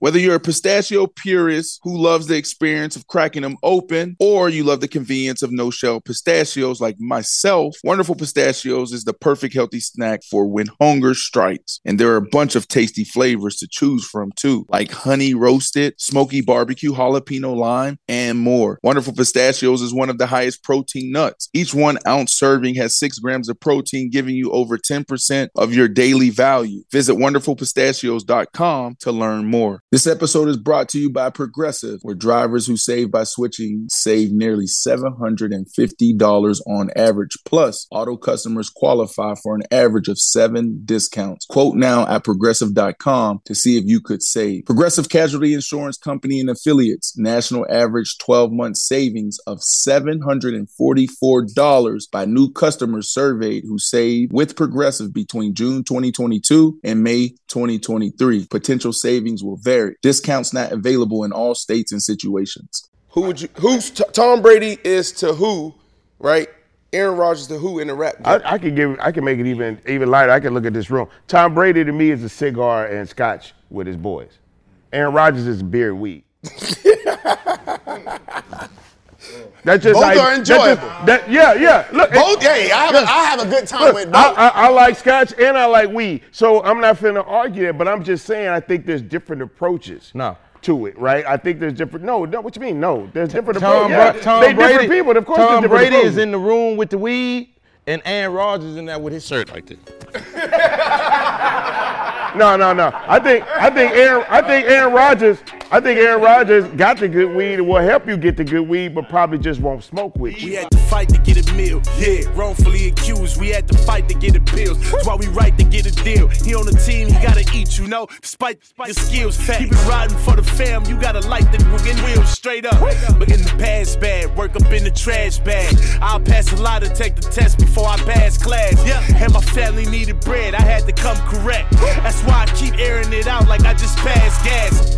Whether you're a pistachio purist who loves the experience of cracking them open, or you love the convenience of no-shell pistachios like myself, Wonderful Pistachios is the perfect healthy snack for when hunger strikes. And there are a bunch of tasty flavors to choose from too, like honey roasted, smoky barbecue, jalapeno lime, and more. Wonderful Pistachios is one of the highest protein nuts. Each 1 ounce serving has 6 grams of protein, giving you over 10% of your daily value. Visit wonderfulpistachios.com to learn more. This episode is brought to you by Progressive, where drivers who save by switching save nearly $750 on average. Plus, auto customers qualify for an average of 7 discounts. Quote now at progressive.com to see if you could save. Progressive Casualty Insurance Company and Affiliates. National average 12-month savings of $744 by new customers surveyed who saved with Progressive between June 2022 and May 2023. Potential savings will vary. Discounts not available in all states and situations. Tom Brady is to who, right? Aaron Rodgers to who in the rap game? I can make it even lighter. I can look at this room. Tom Brady to me is a cigar and scotch with his boys. Aaron Rodgers is beer and weed. That's just both are enjoyable. Yeah. Look, both. Hey, I have a good time with both. I like scotch and I like weed, so I'm not finna argue that. But I'm just saying I think there's different approaches. To it, right? I think there's different. No, what you mean? No, there's different approaches. They different people. Of course, Tom Brady is in the room with the weed, and Aaron Rodgers in there with his shirt like this. No. I think Aaron Rodgers got the good weed and will help you get the good weed, but probably just won't smoke with you. We had to fight to get a meal. Yeah, wrongfully accused. We had to fight to get a pills. That's why we right to get a deal. He on the team, he gotta eat, you know. Despite the skills, keep it riding for the fam. You gotta light the wheels straight up. But in the past bad, work up in the trash bag. I'll pass a lot to take the test before I pass class. And my family needed bread, I had to come correct. That's why I keep airing it out like I just passed gas.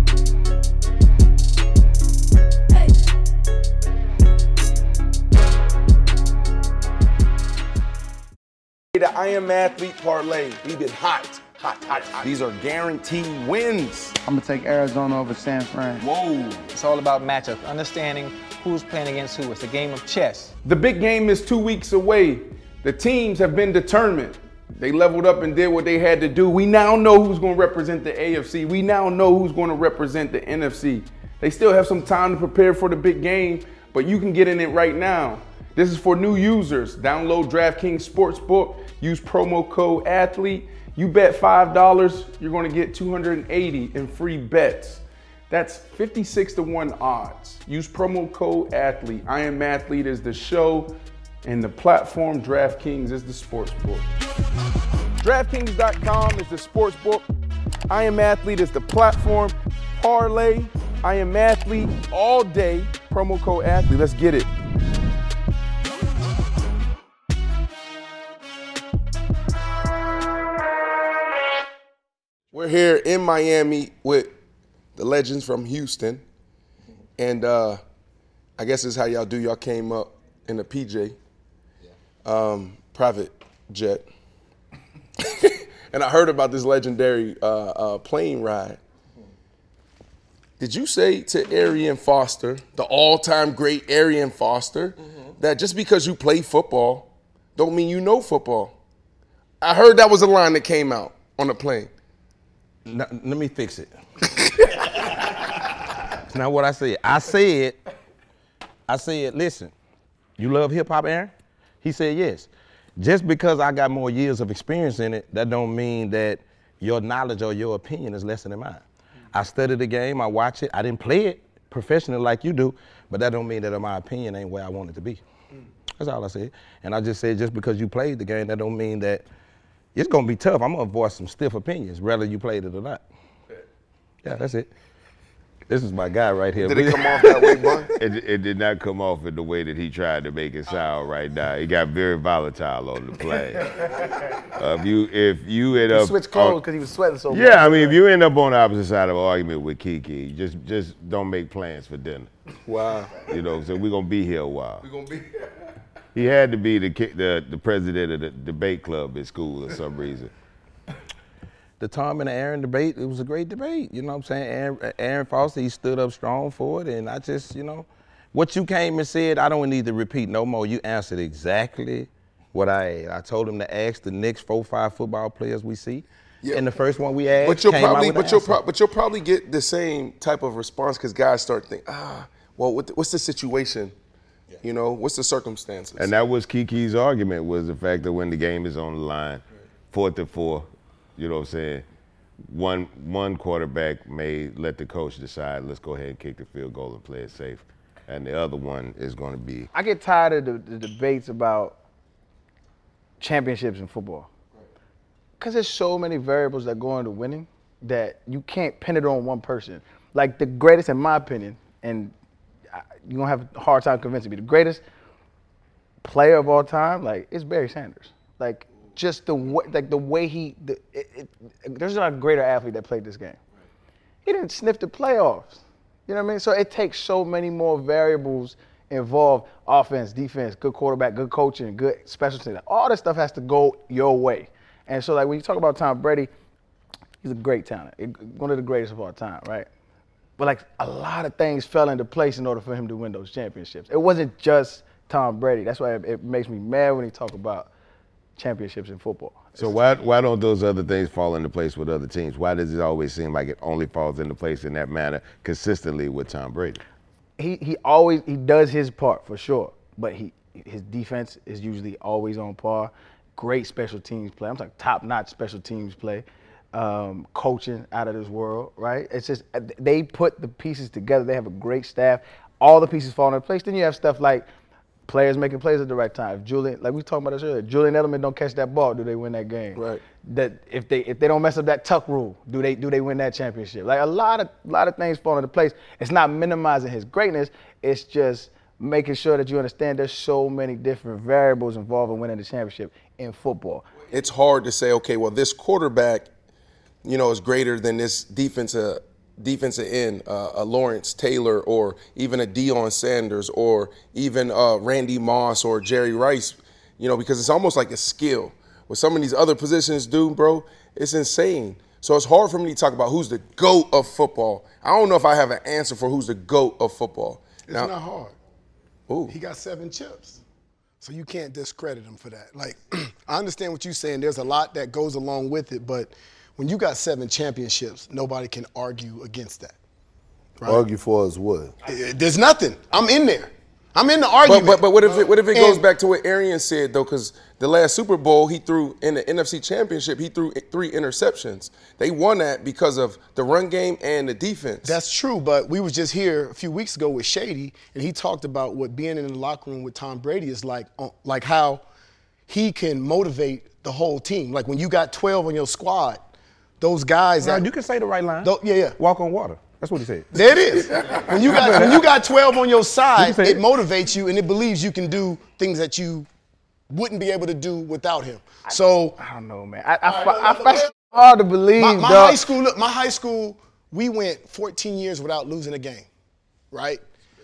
The I Am Athlete parlay. We've been hot. These are guaranteed wins. I'm gonna take Arizona over San Fran. Whoa. It's all about matchups, understanding who's playing against who. It's a game of chess. The big game is 2 weeks away. The teams have been determined. They leveled up and did what they had to do. We now know who's going to represent the AFC. We now know who's going to represent the NFC. They still have some time to prepare for the big game, but you can get in it right now. This is for new users. Download DraftKings Sportsbook. Use promo code ATHLETE. You bet $5, you're going to get 280 in free bets. That's 56-1 odds. Use promo code ATHLETE. I Am Athlete is the show, and the platform DraftKings is the sportsbook. DraftKings.com is the sportsbook. I Am Athlete is the platform. Parlay, I Am Athlete, all day. Promo code ATHLETE. Let's get it. We're here in Miami with the legends from Houston. And I guess this is how y'all do. Y'all came up in a PJ, private jet. And I heard about this legendary plane ride. Did you say to Arian Foster, the all-time great Arian Foster, that just because you play football don't mean you know football? I heard that was a line that came out on the plane. No, let me fix it. It's not what I said. I said, listen, you love hip-hop, Aaron? He said, yes. Just because I got more years of experience in it, that don't mean that your knowledge or your opinion is less than mine. I studied the game, I watch it. I didn't play it professionally like you do, but that don't mean that my opinion ain't where I want it to be. That's all I said. And I just said, just because you played the game, that don't mean that it's gonna be tough. I'm gonna voice some stiff opinions, whether you played it or not. Yeah, that's it. This is my guy right here. Did it come off that way, boy? It did not come off in the way that he tried to make it sound right now. He got very volatile on the plane. If you end up switched clothes because he was sweating so much. Yeah, I mean, if you end up on the opposite side of an argument with Kiki, just don't make plans for dinner. Wow. You know, so we're gonna be here a while. We're gonna be. He had to be the president of the debate club at school for some reason. the Tom and the Aaron debate, it was a great debate. You know what I'm saying? Aaron Foster, he stood up strong for it, and I just, what you came and said, I don't need to repeat no more. You answered exactly what I told him to ask the next 4-5 football players we see. Yeah. And the first one we asked, but you'll probably get the same type of response because guys start thinking, what's the situation? Yeah. What's the circumstances? And that was Kiki's argument, was the fact that when the game is on the line, 4th and 4, you know what I'm saying? One quarterback may let the coach decide, let's go ahead and kick the field goal and play it safe. And the other one is going to be. I get tired of the debates about championships in football. Because there's so many variables that go into winning that you can't pin it on one person. Like the greatest, in my opinion, and you're going to have a hard time convincing me, the greatest player of all time, is Barry Sanders. Just the way there's not a greater athlete that played this game. He didn't sniff the playoffs. You know what I mean? So it takes so many more variables involved: offense, defense, good quarterback, good coaching, good special teams. All this stuff has to go your way. And so when you talk about Tom Brady, he's a great talent, one of the greatest of all time, right? But a lot of things fell into place in order for him to win those championships. It wasn't just Tom Brady. That's why it makes me mad when he talk about championships in football. So why don't those other things fall into place with other teams? Why does it always seem like it only falls into place in that manner consistently with Tom Brady? He does his part for sure, but his defense is usually always on par. Great special teams play. I'm talking top-notch special teams play. Coaching out of this world, right? It's just they put the pieces together. They have a great staff. All the pieces fall into place. Then you have stuff like players making plays at the right time. If Julian, like we were talking about this earlier, Julian Edelman don't catch that ball, do they win that game? Right. That if they don't mess up that tuck rule, do they win that championship? A lot of things fall into place. It's not minimizing his greatness. It's just making sure that you understand there's so many different variables involved in winning the championship in football. It's hard to say, okay, well, this quarterback, is greater than this defensive end, a Lawrence Taylor, or even a Deion Sanders, or even Randy Moss or Jerry Rice, because it's almost like a skill. What some of these other positions do, bro, it's insane. So it's hard for me to talk about who's the GOAT of football. I don't know if I have an answer for who's the GOAT of football. It's not hard. Ooh. He got 7 chips. So you can't discredit him for that. I understand what you're saying. There's a lot that goes along with it, but when you got 7 championships, nobody can argue against that. Right? Argue for us what? There's nothing. I'm in there. I'm in the argument. But what if it goes back to what Arian said, though? Because the last Super Bowl, he threw in the NFC Championship, he threw 3 interceptions. They won that because of the run game and the defense. That's true, but we was just here a few weeks ago with Shady, and he talked about what being in the locker room with Tom Brady is like how he can motivate the whole team. Like when you got 12 on your squad, those guys. Right, you can say the right line. Yeah. Walk on water. That's what he said. There it is. When you got 12 on your side, it motivates you and it believes you can do things that you wouldn't be able to do without him. So I don't know, man. I find it hard to believe. My high school, we went 14 years without losing a game, right?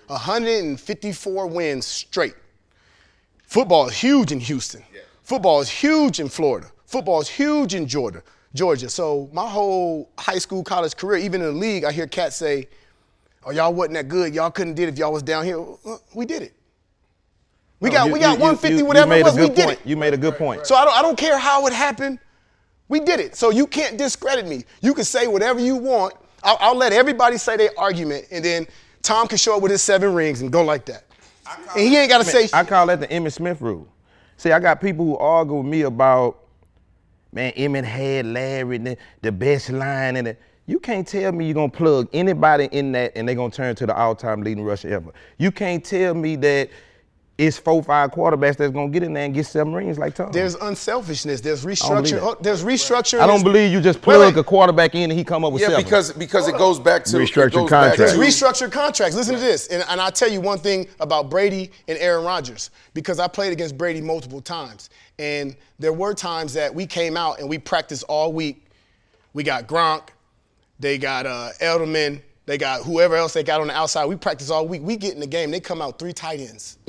154 wins straight. Football is huge in Houston. Football is huge in Florida. Football is huge in Georgia. So my whole high school, college career, even in the league, I hear cats say, "Oh, y'all wasn't that good. Y'all couldn't did it if y'all was down here." We did it. We got 150, whatever it was. We did it. You made a good point. So I don't care how it happened. We did it. So you can't discredit me. You can say whatever you want. I'll let everybody say their argument, and then Tom can show up with his 7 rings and go like that. And he ain't got to say. I call that the Emmitt Smith rule. See, I got people who argue with me about, man, Emmitt had Larry, the best line in it. You can't tell me you're going to plug anybody in that and they're going to turn to the all-time leading rusher ever. You can't tell me that it's 4-5 quarterbacks that's going to get in there and get 7 rings like Tom. There's unselfishness. There's restructure. There's restructure. I don't believe you just plug a quarterback in and he come up with 7. because it goes back to restructured contracts. Restructured contracts. Listen to this. And I'll tell you one thing about Brady and Aaron Rodgers, because I played against Brady multiple times. And there were times that we came out and we practiced all week. We got Gronk. They got Edelman. They got whoever else they got on the outside. We practice all week. We get in the game. They come out 3 tight ends.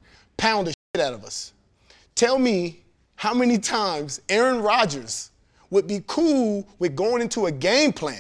Pound the shit out of us. Tell me how many times Aaron Rodgers would be cool with going into a game plan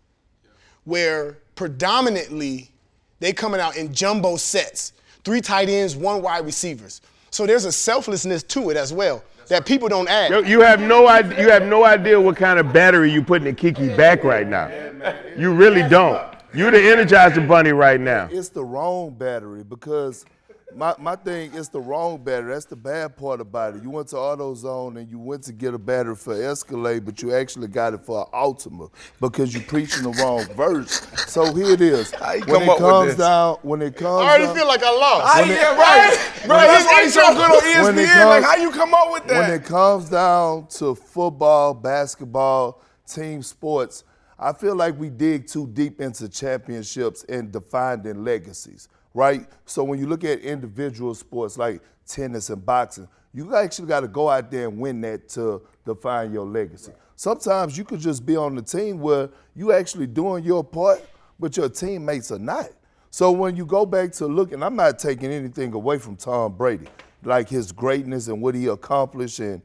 where predominantly they coming out in jumbo sets, 3 tight ends, 1 wide receivers. So there's a selflessness to it as well that people don't add. You have no idea. You have no idea what kind of battery you putting in Kiki back right now. You really don't. You're the Energizer Bunny right now. It's the wrong battery because my thing is the wrong battery. That's the bad part about it. You went to AutoZone and you went to get a battery for Escalade, but you actually got it for an Altima because you're preaching the wrong verse. So here it is. How you come up with this? When it comes I already down, feel like I lost. Right. That's why he's so good on ESPN. Like, how you come up with that? When it comes down to football, basketball, team sports, I feel like we dig too deep into championships and defining legacies, right? So when you look at individual sports like tennis and boxing, you actually got to go out there and win that to define your legacy. Sometimes you could just be on the team where you actually doing your part, but your teammates are not. So when you go back to look, and I'm not taking anything away from Tom Brady, like his greatness and what he accomplished and,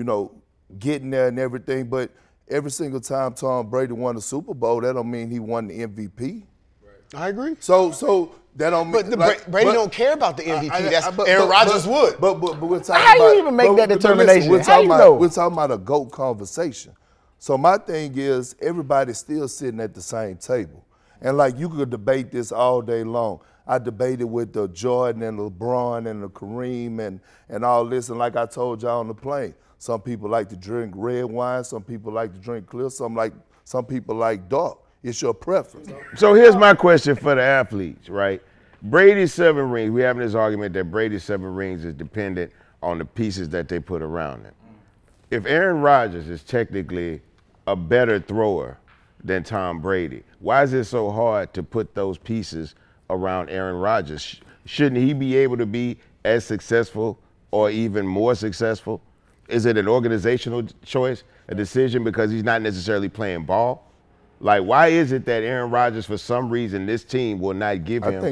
getting there and everything, but every single time Tom Brady won a Super Bowl, that don't mean he won the MVP. Right. I agree. So that don't mean. But Brady don't care about the MVP. Aaron Rodgers would. But we're talking How about. you even make that determination? Listen, How you know? We're talking about a GOAT conversation. So my thing is, everybody's still sitting at the same table, and like you could debate this all day long. I debated with the Jordan and LeBron and the Kareem and all this, and like I told y'all on the plane. Some people like to drink red wine. Some people like to drink clear. Some people like dark. It's your preference. So here's my question for the athletes, right? Brady's 7 rings. We're having this argument that Brady's 7 rings is dependent on the pieces that they put around him. If Aaron Rodgers is technically a better thrower than Tom Brady, why is it so hard to put those pieces around Aaron Rodgers? Shouldn't he be able to be as successful or even more successful? Is it an organizational choice, a decision because he's not necessarily playing ball? Like, why is it that Aaron Rodgers, for some reason, this team will not give him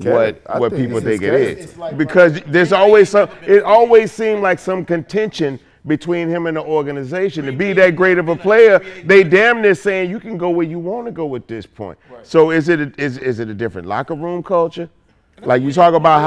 what people think it is? Because there's always it always seemed like some contention between him and the organization. To be that great of a player, they damn near saying you can go where you want to go at this point. So is it a different locker room culture? Like you talk about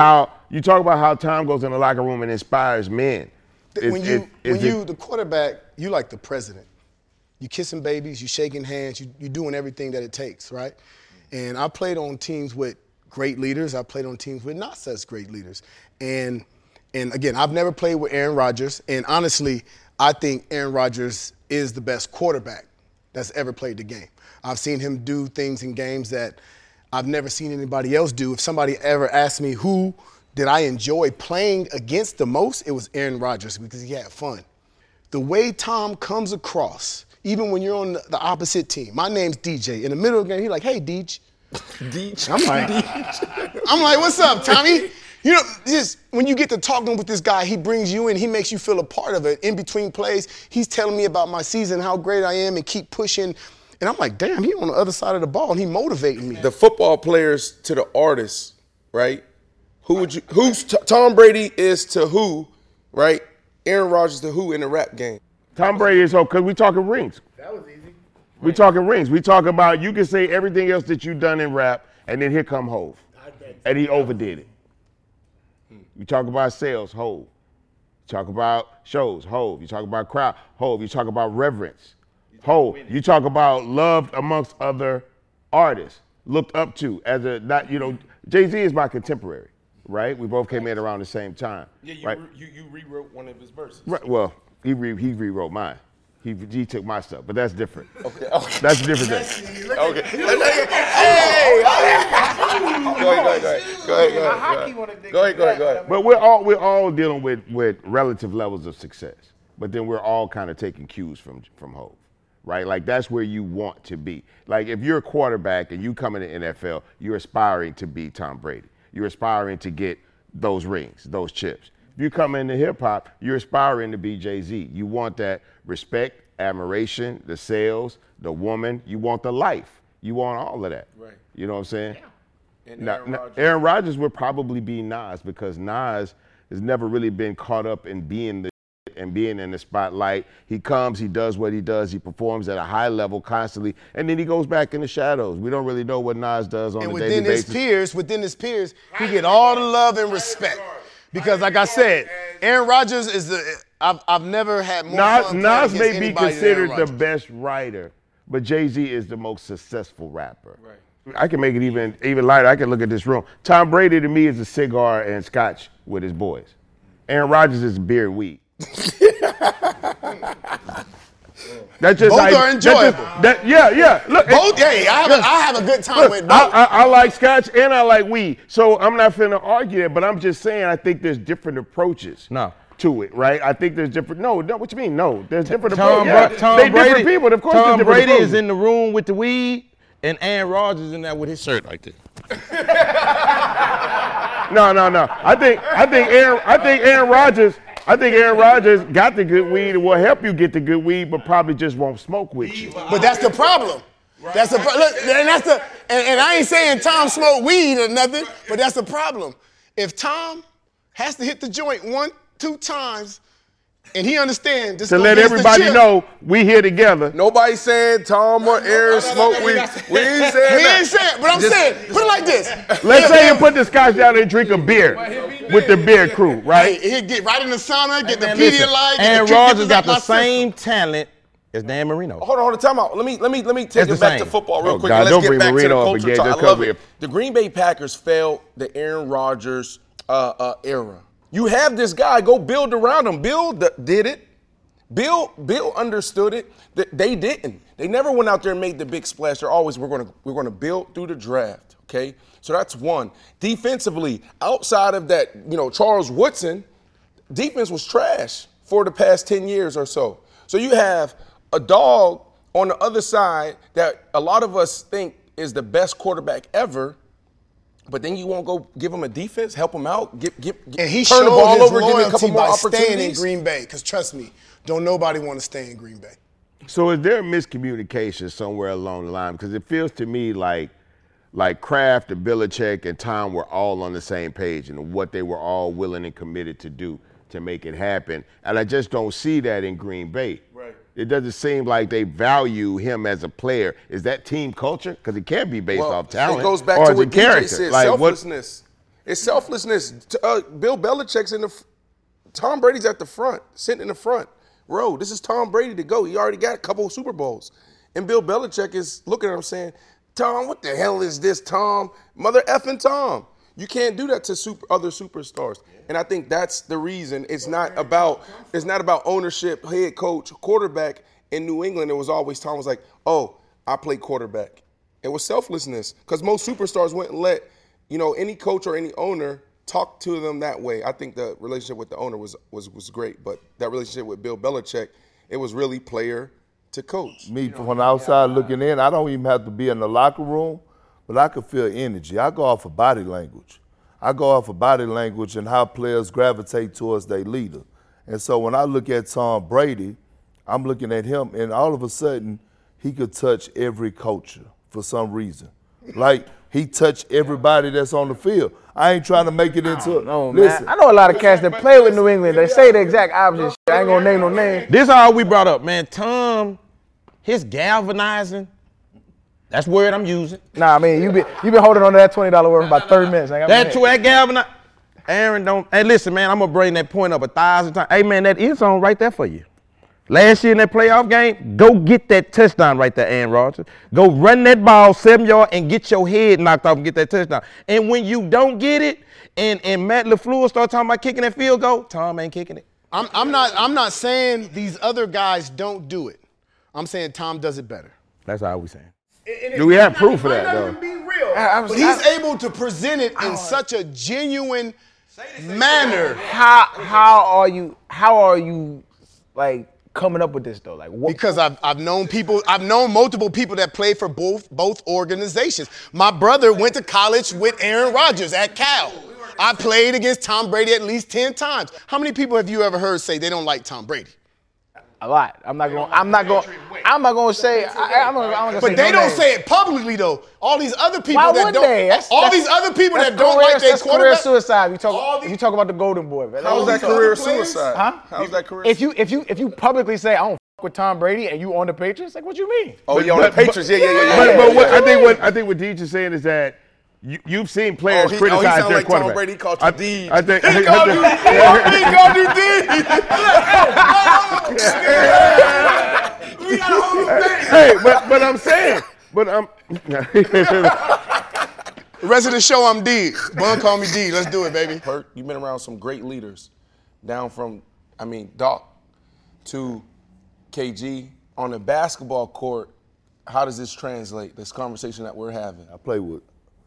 how Tom goes in the locker room and inspires men. When you the quarterback, you like the president. You kissing babies, you shaking hands, you doing everything that it takes, right? And I played on teams with great leaders. I played on teams with not such great leaders. And again, I've never played with Aaron Rodgers. And honestly, I think Aaron Rodgers is the best quarterback that's ever played the game. I've seen him do things in games that I've never seen anybody else do. If somebody ever asked me who did I enjoy playing against the most, it was Aaron Rodgers because he had fun. The way Tom comes across, even when you're on the opposite team. My name's DJ. In the middle of the game, he's like, hey, Deej. Deej. I'm like, what's up, Tommy? Just when you get to talking with this guy, he brings you in, he makes you feel a part of it. In between plays, he's telling me about my season, how great I am, and keep pushing. And I'm like, damn, he on the other side of the ball, and he motivating me. The football players to the artists, right? Tom Brady is to who, right? Aaron Rodgers to who in the rap game? Tom Brady is because we talking rings. That was easy. We talking rings. We talk about you can say everything else that you done in rap, and then here come Hov, and he overdid it. You talk about sales, Hov. You talk about shows, Hov. You talk about crowd, Hov. You talk about reverence, Hov. You talk about loved amongst other artists, looked up to as Jay-Z is my contemporary. Right, we both came in around the same time. Yeah, you rewrote one of his verses. Right. Well, he rewrote mine. He took my stuff, but that's different. Okay. That's a different thing. Okay. Go ahead. But we're all dealing with relative levels of success. But then we're all kind of taking cues from Hov, right? Like that's where you want to be. Like if you're a quarterback and you come in the NFL, you're aspiring to be Tom Brady. You're aspiring to get those rings, those chips. If you come into hip hop, you're aspiring to be Jay-Z. You want that respect, admiration, the sales, the woman. You want the life. You want all of that. Right. You know what I'm saying? Yeah. And Aaron Rodgers would probably be Nas because Nas has never really been caught up in being the and being in the spotlight. He comes, he does what he does, he performs at a high level constantly, and then he goes back in the shadows. We don't really know what Nas does on a daily basis. Within his peers, he get all the love and respect. Because like I said, Aaron Rodgers is I've never had more fun Nas may playing be against considered anybody the best writer, but Jay-Z is the most successful rapper. Right. I can make it even lighter. I can look at this room. Tom Brady to me is a cigar and scotch with his boys. Aaron Rodgers is beer and weed. That's just both are enjoyable. Yeah. Look, both. Hey, I have a good time with both. I like scotch and I like weed, so I'm not finna argue that. But I'm just saying I think there's different approaches. To it, right? I think there's different. No. What you mean? No, there's different approaches. Different people. Of course, Tom there's different Brady approaches. is in the room with the weed, and Aaron Rodgers in there with his shirt like this. No. I think Aaron Rodgers got the good weed and will help you get the good weed, but probably just won't smoke with you. But that's the problem. That's the and I ain't saying Tom smoked weed or nothing, but that's the problem. If Tom has to hit the joint 1-2 times, and he understands this to let everybody know we here together. Nobody saying Tom or Aaron smoke weed. We ain't saying that. ain't saying, but I'm saying, put it like this. Let's say you put the scotch down and drink a beer with the beer crew, right? He'll get right in the sauna, get the Pedialyte. Aaron Rodgers got the same talent as Dan Marino. Hold on, time out. Let me take it back to football real quick. God, and let's get back to the culture again, talk. I love it. The Green Bay Packers failed the Aaron Rodgers era. You have this guy, go build around him. Bill did it. Bill understood it. They didn't. They never went out there and made the big splash. They're always we're going to build through the draft. Okay, so that's one. Defensively, outside of that, Charles Woodson, defense was trash for the past 10 years or so. So you have a dog on the other side that a lot of us think is the best quarterback ever. But then you won't go give him a defense, help him out, and he turn the ball over, give him a couple more opportunities. Staying in Green Bay, because trust me, don't nobody want to stay in Green Bay. So is there a miscommunication somewhere along the line? Because it feels to me like Kraft and Belichick and Tom were all on the same page and what they were all willing and committed to do to make it happen. And I just don't see that in Green Bay. Right. It doesn't seem like they value him as a player. Is that team culture? Because it can't be based off talent. It goes back to what DJ said, selflessness. It's selflessness. Bill Belichick's in the Tom Brady's at the front, sitting in the front row. This is Tom Brady to go. He already got a couple of Super Bowls. And Bill Belichick is looking at him saying, Tom, what the hell is this, Tom? Mother effing Tom. You can't do that to other superstars. And I think that's the reason. It's not about ownership, head coach, quarterback. In New England, it was always Tom was like, oh, I play quarterback. It was selflessness because most superstars wouldn't let, any coach or any owner talk to them that way. I think the relationship with the owner was great, but that relationship with Bill Belichick, it was really player to coach. Me, from the outside looking in, I don't even have to be in the locker room, but I can feel energy. I go off of body language. I go off of body language and how players gravitate towards their leader. And so when I look at Tom Brady, I'm looking at him, and all of a sudden, he could touch every culture for some reason. Like, he touched everybody that's on the field. I ain't trying to make it into listen. I know a lot of cats that play with New England. They say the exact opposite. I ain't gonna name no name. This is all we brought up, man. Tom, his galvanizing. That's the word I'm using. Nah, I mean, you been holding on to that $20 word for about 30 minutes. That galvanizing. Aaron don't. Hey, listen, man, I'm gonna bring that point up 1,000 times. Hey, man, that is on right there for you. Last year in that playoff game, go get that touchdown right there, Aaron Rodgers. Go run that ball 7 yards and get your head knocked off and get that touchdown. And when you don't get it, and Matt LaFleur start talking about kicking that field goal, Tom ain't kicking it. I'm not saying these other guys don't do it. I'm saying Tom does it better. That's all we saying. Do we have proof of that, though? Be real. But he's able to present it in such a genuine manner. How are you like coming up with this though? Like what? Because I've known multiple people that play for both organizations. My brother went to college with Aaron Rodgers at Cal. I played against Tom Brady at least 10 times. How many people have you ever heard say they don't like Tom Brady? A lot. I'm not gonna say. But they don't say it publicly though. All these other people Why that would don't. they? These other people that don't like their that's career quarterback. suicide. You talk about the Golden Boy. Man. How's that career suicide? Huh? How's that career? If you publicly say I don't f with Tom Brady and you on the Patriots, like what you mean? Oh, you on the Patriots? Yeah. But what I think what Deej is saying is that you've seen players criticize their like quarterback. Tom Brady called you Deej. I think He called you Deej. Hey, but I'm saying, The rest of the show, I'm D. Bun call me D. Let's do it, baby. Perk, you've been around some great leaders, down from, Doc to KG. On the basketball court, how does this translate, this conversation that we're having? I play with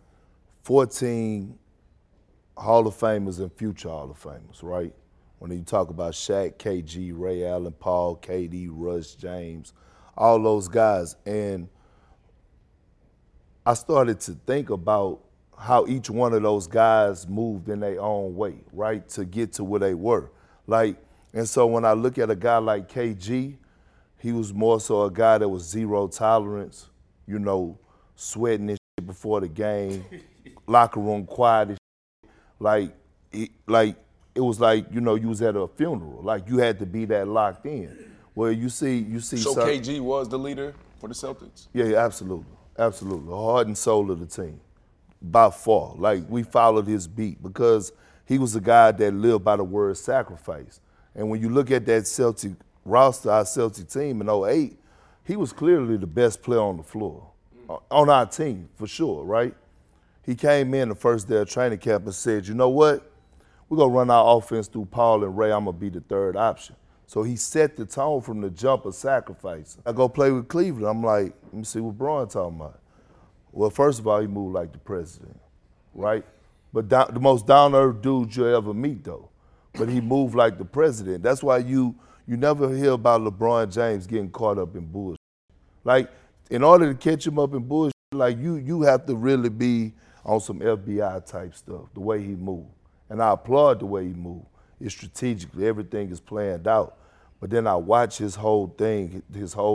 14 Hall of Famers and future Hall of Famers, right? When you talk about Shaq, KG, Ray Allen, Paul, KD, Russ, James, all those guys. And I started to think about how each one of those guys moved in their own way, right, to get to where they were. And so when I look at a guy like KG, he was more so a guy that was zero tolerance, sweating and shit before the game, locker room quiet and shit. It was like, you was at a funeral. Like, you had to be that locked in. Well, you see. So KG was the leader for the Celtics? Yeah, absolutely. Absolutely. The heart and soul of the team. By far. Like, we followed his beat because he was a guy that lived by the word sacrifice. And when you look at that Celtic roster, our Celtic team in 2008, he was clearly the best player on the floor, on our team, for sure, right? He came in the first day of training camp and said, you know what? We're going to run our offense through Paul and Ray. I'm going to be the third option. So he set the tone from the jump of sacrifice. I go play with Cleveland. I'm like, let me see what Bron talking about. Well, first of all, he moved like the president, right? But the most down-to-earth dude you'll ever meet, though. But he moved like the president. That's why you never hear about LeBron James getting caught up in bullshit. Like, in order to catch him up in bullshit, like you have to really be on some FBI type stuff, the way he moved. And I applaud the way he moved. It's strategically, everything is planned out. But then I watch his whole thing,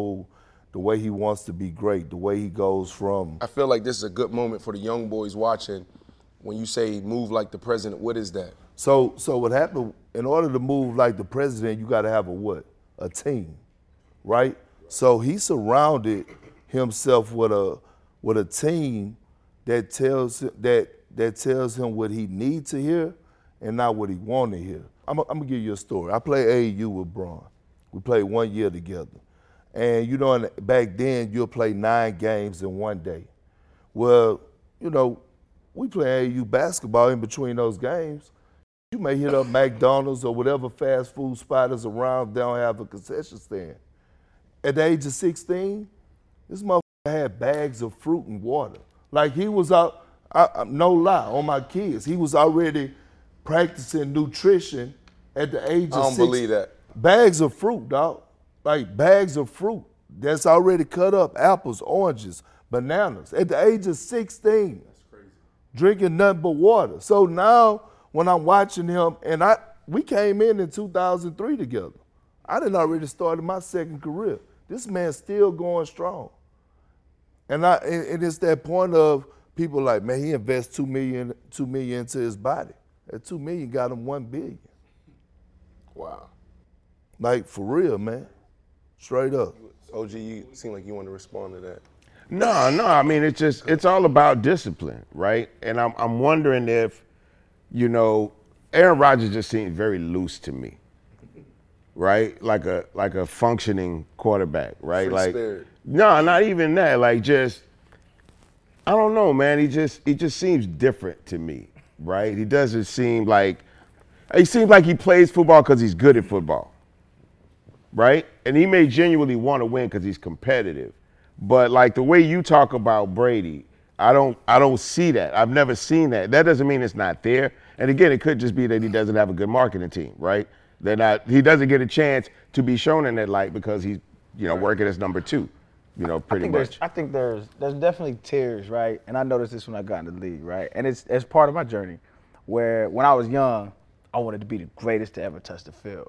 the way he wants to be great, the way he goes from. I feel like this is a good moment for the young boys watching. When you say move like the president, what is that? So what happened, in order to move like the president, you got to have a team, right? So he surrounded himself with a team that tells him what he needs to hear and not what he want to hear. I'm gonna give you a story. I played AAU with Bron. We played 1 year together. And back then you'll play 9 games in one day. Well, we play AAU basketball in between those games. You may hit up McDonald's or whatever fast food spot is around, they don't have a concession stand. At the age of 16, this motherfucker had bags of fruit and water. Like, he was out, no lie, on my kids. He was already practicing nutrition at the age of 6. I don't believe that. Bags of fruit, dog. Like, bags of fruit that's already cut up, apples, oranges, bananas. At the age of 16, that's crazy. Drinking nothing but water. So now, when I'm watching him, and we came in 2003 together. I done already started my second career. This man's still going strong. And it's that point of people like, man, he invests $2 million into his body. That $2 million got him $1 billion. Wow. Like, for real, man. Straight up. OG, you seem like you want to respond to that. No. I mean, it's all about discipline, right? And I'm wondering if, Aaron Rodgers just seems very loose to me, right? Like a functioning quarterback, right? Free spirit. No, not even that. Like, just, I don't know, man. He just seems different to me, right? He doesn't seem like, he seems like he plays football because he's good at football, right? And he may genuinely want to win because he's competitive. But like the way you talk about Brady, I don't see that. I've never seen that. That doesn't mean it's not there. And again, it could just be that he doesn't have a good marketing team, right? He doesn't get a chance to be shown in that light because he's, working as number 2, pretty much. I think there's definitely tiers, right? And I noticed this when I got in the league, right? And it's part of my journey where when I was young, I wanted to be the greatest to ever touch the field.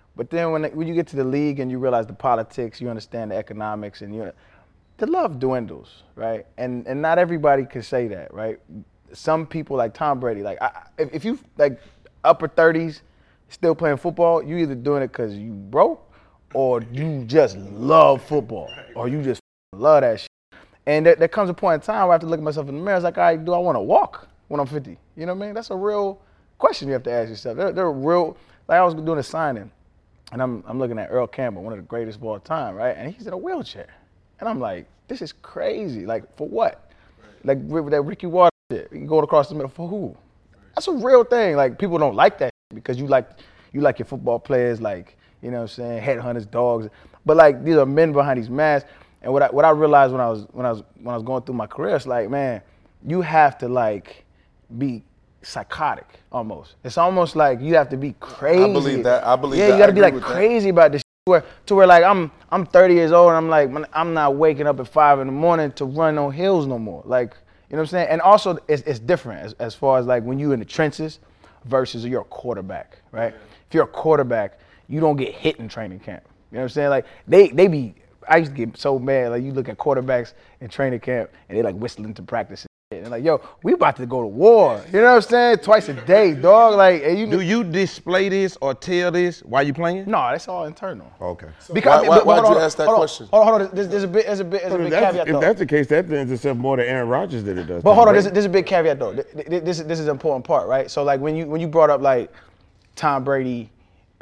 But then when you get to the league and you realize the politics, you understand the economics, and the love dwindles, right? And not everybody can say that, right? Some people like Tom Brady, like if you like upper 30s, still playing football, you either doing it because you broke or you just love football or you just love that shit. And there comes a point in time where I have to look at myself in the mirror. It's like, all right, do I want to walk when I'm 50? You know what I mean? That's a real question you have to ask yourself. They're real. Like I was doing a signing, and I'm looking at Earl Campbell, one of the greatest of all time, right? And he's in a wheelchair. And I'm like, this is crazy. Like, for what? Right. Like that Ricky Water shit. You going across the middle for who? Right. That's a real thing. Like, people don't like that because you like your football players, like, you know what I'm saying, headhunters, dogs. But like, these are men behind these masks. And what I realized when I was going through my career, it's like, man, you have to like be psychotic almost. It's almost like you have to be crazy. I believe that. Yeah, you got to be like crazy about this shit to where like I'm 30 years old and I'm like, I'm not waking up at 5 a.m. to run on hills no more. Like, you know what I'm saying? And also it's different as far as like when you in the trenches versus you're a quarterback, right? Yeah. If you're a quarterback, you don't get hit in training camp. You know what I'm saying? Like they be. I used to get so mad. Like, you look at quarterbacks in training camp, and they like whistling to practice. And they're like, yo, we about to go to war. You know what I'm saying? Twice a day, dog. Like, and do you display this or tell this while you playing? No, that's all internal. Okay. So why'd you ask that question? Hold on. There's a big caveat though. If that's the case, that lends itself more to Aaron Rodgers than it does. But hold on, there's a big caveat though. This is an important part, right? So like when you brought up like Tom Brady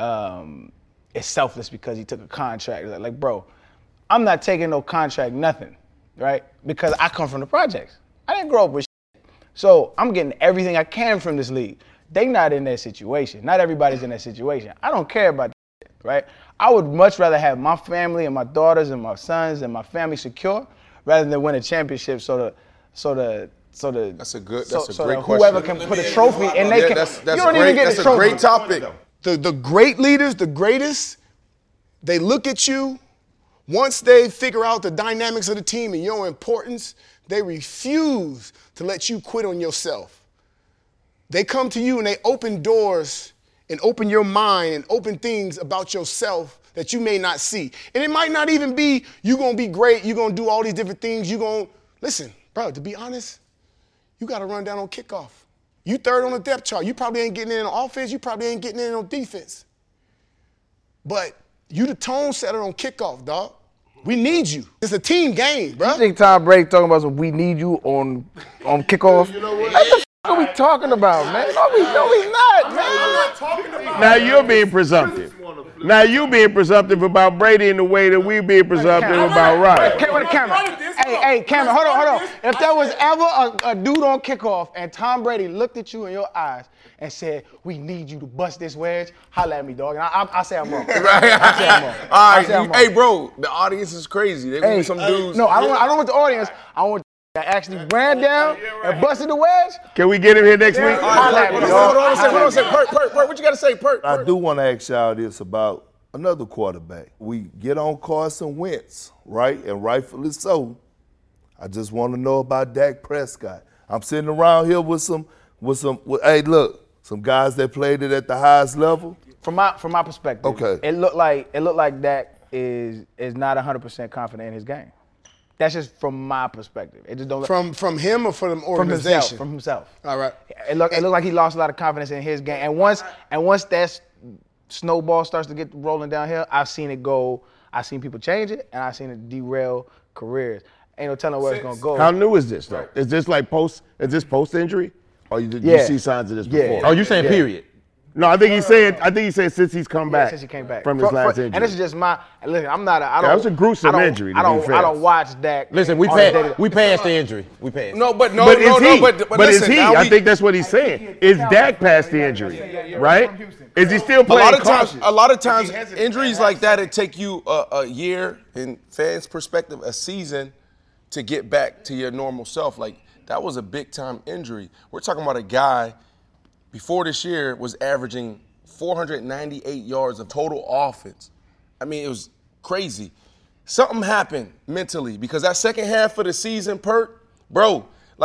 is selfless because he took a contract. Like, bro, I'm not taking no contract, nothing, right? Because I come from the projects. I didn't grow up with shit. So I'm getting everything I can from this league. They not in that situation. Not everybody's in that situation. I don't care about that shit, right? I would much rather have my family and my daughters and my sons and my family secure rather than win a championship so the That's a great whoever question. can put a tropy and they can. That's you don't even get that's the trophy. a great topic. The great leaders, the greatest, they look at you. Once they figure out the dynamics of the team and your importance, they refuse to let you quit on yourself. They come to you and they open doors and open your mind and open things about yourself that you may not see. And it might not even be you're going to be great, you're going to do all these different things. Listen, bro, to be honest, you got to run down on kickoff. You third on the depth chart. You probably ain't getting in on offense. You probably ain't getting in on defense. But you the tone setter on kickoff, dog. We need you. It's a team game, bro. You think Tom Brady talking about some we need you on kickoff? You know what? What the f*** are we talking about, man? No, he's not, man. I'm not talking about Now you're being presumptive. Now you being presumptive about Brady in the way that we being presumptive about Rodgers. Hey, Cameron, hold on. If there was ever a dude on kickoff and Tom Brady looked at you in your eyes and said, we need you to bust this wedge, holla at me, dog. And I say I'm wrong. I say I'm wrong. All right, hey, bro, the audience is crazy. There gonna be some dudes. No, I don't want the audience. I want that actually ran down and busted the wedge. Can we get him here next week? Hold on a second. Pert, what you got to say, Pert? I do want to ask y'all this about another quarterback. We get on Carson Wentz, right? And rightfully so. I just want to know about Dak Prescott. I'm sitting around here with some guys that played it at the highest level. From my perspective, okay. It looked like Dak is not 100% confident in his game. That's just from my perspective. It just don't from him or from the organization? From himself. All right. It looked like he lost a lot of confidence in his game. And once that snowball starts to get rolling downhill, I've seen it go. I've seen people change it, and I've seen it derail careers. Ain't no telling where it's gonna go. How new is this though? Is this like post injury, or you see signs of this before? Oh, you saying period? No, I think he said since he's come back. Since he came back from his last injury. And this is just listen. I'm not. That was a gruesome injury. I don't watch Dak. Listen, we passed the injury. We passed. But is he? I think that's what he's saying. Is Dak past the injury? Right? Is he still playing? A lot of times, injuries like that, it take you a year, in fans' perspective, a season, to get back to your normal self. Like, that was a big-time injury. We're talking about a guy, before this year, was averaging 498 yards of total offense. I mean, it was crazy. Something happened mentally because that second half of the season, Pert, bro, like,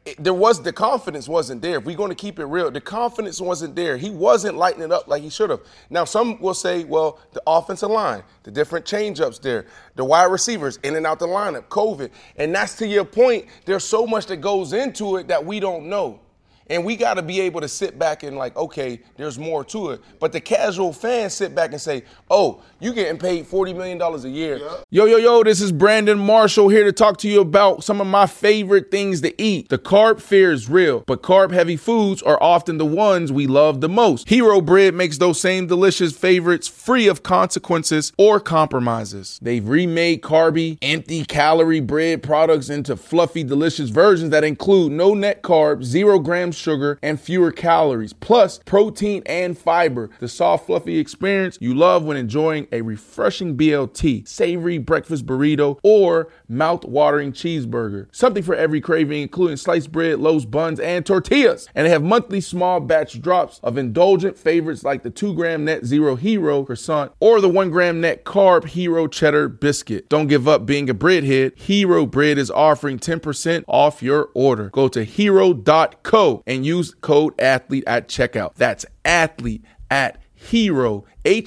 the confidence wasn't there. If we're going to keep it real, the confidence wasn't there. He wasn't lighting it up like he should have. Now, some will say, well, the offensive line, the different change-ups there, the wide receivers in and out the lineup, COVID. And that's to your point. There's so much that goes into it that we don't know. And we got to be able to sit back and like, okay, there's more to it. But the casual fans sit back and say, oh, you getting paid $40 million a year. Yo, this is Brandon Marshall here to talk to you about some of my favorite things to eat. The carb fear is real, but carb-heavy foods are often the ones we love the most. Hero Bread makes those same delicious favorites free of consequences or compromises. They've remade carby, empty-calorie bread products into fluffy, delicious versions that include no net carbs, 0 grams sugar, and fewer calories, plus protein and fiber. The soft, fluffy experience you love when enjoying a refreshing BLT, savory breakfast burrito, or mouth-watering cheeseburger. Something for every craving, including sliced bread, loaves, buns, and tortillas. And they have monthly small batch drops of indulgent favorites like the 2-gram net Zero Hero croissant or the 1-gram net carb Hero cheddar biscuit. Don't give up being a breadhead. Hero Bread is offering 10% off your order. Go to hero.co and use code ATHLETE at checkout. That's athlete at hero,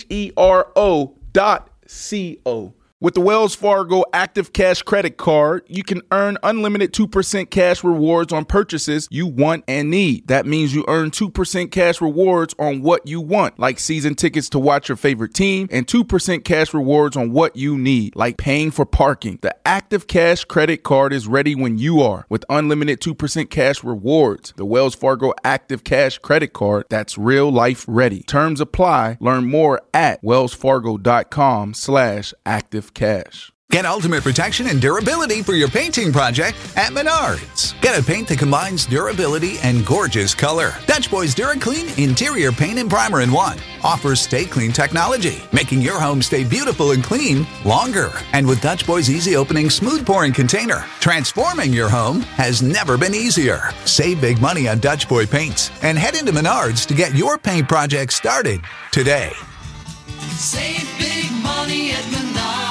HERO.co. With the Wells Fargo Active Cash Credit Card, you can earn unlimited 2% cash rewards on purchases you want and need. That means you earn 2% cash rewards on what you want, like season tickets to watch your favorite team, and 2% cash rewards on what you need, like paying for parking. The Active Cash Credit Card is ready when you are, with unlimited 2% cash rewards. The Wells Fargo Active Cash Credit Card, that's real life ready. Terms apply. Learn more at wellsfargo.com/active cash. Get ultimate protection and durability for your painting project at Menards. Get a paint that combines durability and gorgeous color. Dutch Boys DuraClean Interior Paint and Primer in One offers Stay Clean technology, making your home stay beautiful and clean longer. And with Dutch Boys Easy Opening Smooth Pouring Container, transforming your home has never been easier. Save big money on Dutch Boy paints and head into Menards to get your paint project started today. Save big money at Menards.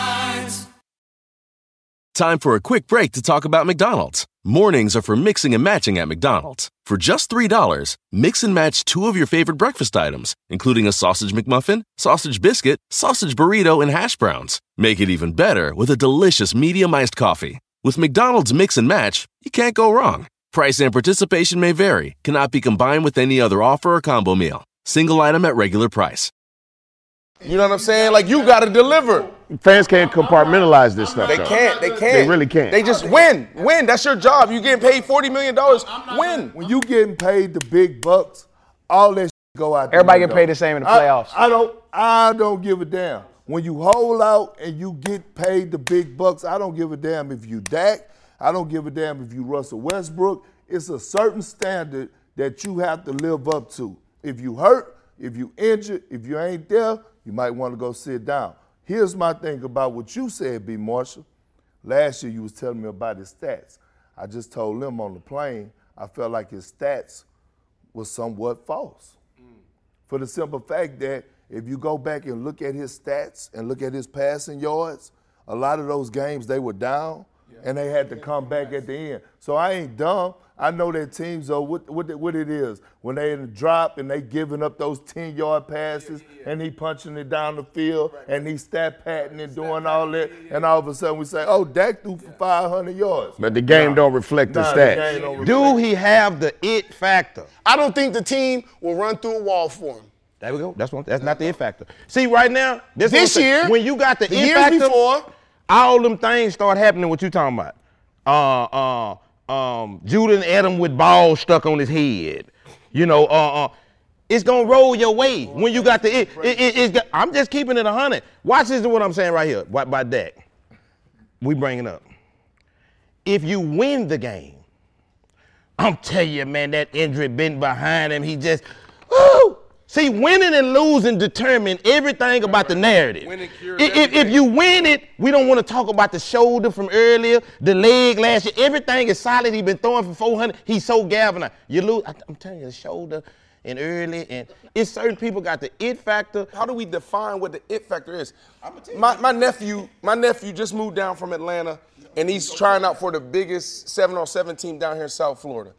Time for a quick break to talk about McDonald's. Mornings are for mixing and matching at McDonald's. For just $3, mix and match 2 of your favorite breakfast items, including a sausage McMuffin, sausage biscuit, sausage burrito, and hash browns. Make it even better with a delicious medium iced coffee. With McDonald's Mix and Match, you can't go wrong. Price and participation may vary, cannot be combined with any other offer or combo meal. Single item at regular price. You know what I'm saying? Like, you got to deliver. Fans can't compartmentalize this stuff. They can't. They really can't. They just win. That's your job. You getting paid $40 million. Win. When you getting paid the big bucks, all that go out. Everybody get paid the same in the playoffs. I don't give a damn. When you hold out and you get paid the big bucks, I don't give a damn if you Dak. I don't give a damn if you Russell Westbrook. It's a certain standard that you have to live up to. If you hurt, if you injured, if you ain't there, you might want to go sit down. Here's my thing about what you said, B. Marshall. Last year you was telling me about his stats. I just told him on the plane I felt like his stats was somewhat false. For the simple fact that if you go back and look at his stats and look at his passing yards, a lot of those games they were down and they had to come back at the end. So I ain't dumb. I know that teams are what it is. When they in the drop and they giving up those 10-yard passes and he punching it down the field and he stat patting and doing all that, and all of a sudden we say, oh, Dak threw for 500 yards. But the game don't reflect the stats. Do he have the it factor? I don't think the team will run through a wall for him. There we go. That's not the it factor. See, right now, this year, when you got the it years factor, before, all them things start happening. What you talking about? Judah and Adam with balls stuck on his head. You know, it's gonna roll your way when you got the it. I'm just keeping it 100. Watch this is what I'm saying right here by Dak. We bring it up. If you win the game, I'm telling you, man, that injury been behind him. He just, woo! See, winning and losing determine everything about the narrative. If you win it, we don't want to talk about the shoulder from earlier, the leg last year. Everything is solid. He's been throwing for 400. He's so galvanized. You lose, I'm telling you, the shoulder and early, and it's certain people got the it factor. How do we define what the it factor is? My nephew just moved down from Atlanta, and he's trying out for the biggest 7-on-7 team down here in South Florida.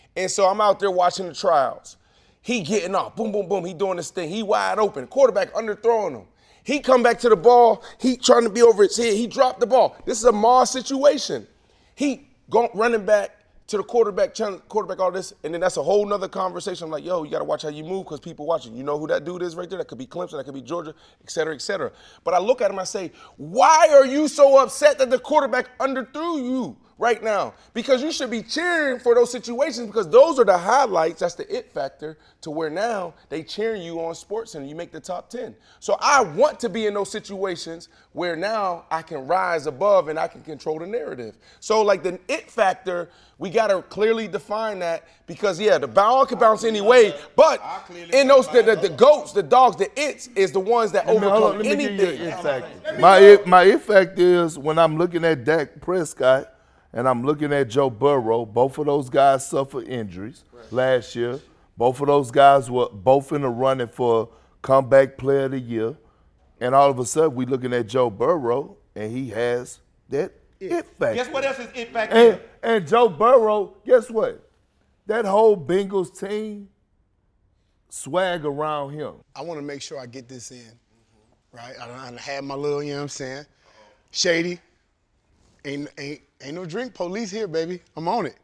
And so I'm out there watching the trials. He getting off, boom, boom, boom. He doing this thing. He wide open. Quarterback underthrowing him. He come back to the ball. He trying to be over his head. He dropped the ball. This is a Mars situation. He running back to the quarterback, all this, and then that's a whole nother conversation. I'm like, yo, you got to watch how you move because people watching. You know who that dude is right there? That could be Clemson, that could be Georgia, et cetera, et cetera. But I look at him, I say, why are you so upset that the quarterback underthrew you right now? Because you should be cheering for those situations because those are the highlights. That's the it factor to where now they cheering you on SportsCenter. You make the top 10. So I want to be in those situations where now I can rise above and I can control the narrative. So like the it factor, we got to clearly define that because, yeah, the ball can bounce anyway, but in those, the goats, the dogs, the its is the ones that overcome anything. My it factor is when I'm looking at Dak Prescott and I'm looking at Joe Burrow, both of those guys suffered injuries last year. Both of those guys were both in the running for comeback player of the year. And all of a sudden, we looking at Joe Burrow, and he has that it factor. Guess what else is it factor? And Joe Burrow, guess what? That whole Bengals team swag around him. I want to make sure I get this in, right? I had my little, you know what I'm saying? Shady. Ain't no drink police here, baby. I'm on it.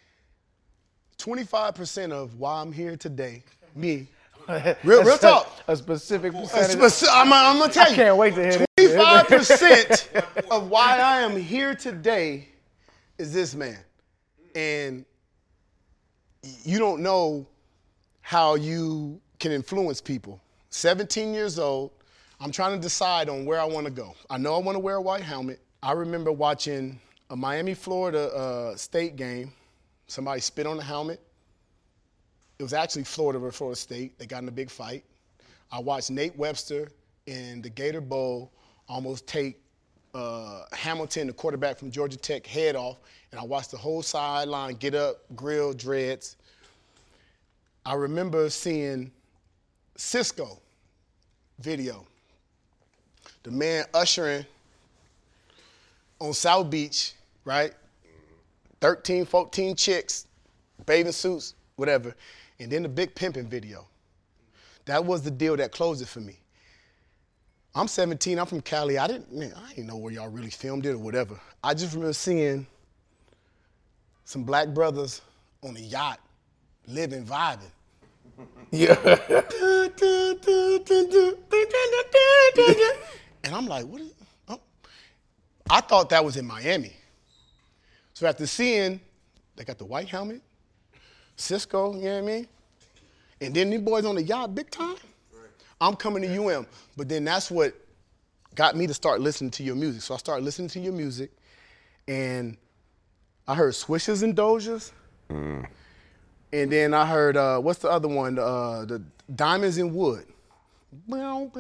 25% of why I'm here today, me. Real talk. A specific percentage. I'm going to tell you. I can't wait to hear 25% of why I am here today is this man. And you don't know how you can influence people. 17 years old, I'm trying to decide on where I want to go. I know I want to wear a white helmet. I remember watching a Miami, Florida State game. Somebody spit on the helmet. It was actually Florida versus Florida State. They got in a big fight. I watched Nate Webster in the Gator Bowl almost take Hamilton, the quarterback from Georgia Tech, head off, and I watched the whole sideline get up, grill, dreads. I remember seeing Cisco video. The man ushering on South Beach, right? 13, 14 chicks, bathing suits, whatever. And then the Big Pimpin' video. That was the deal that closed it for me. I'm 17, I'm from Cali. I didn't know where y'all really filmed it or whatever. I just remember seeing some black brothers on a yacht, living, vibing. Yeah. And I'm like, what is, oh. I thought that was in Miami. So after seeing, they got the white helmet, Cisco, you know what I mean? And then these boys on the yacht big time. I'm coming to UM. But then that's what got me to start listening to your music. So I started listening to your music, and I heard Swishes and Dojas. And then I heard, what's the other one? The Diamonds in Wood. Oh,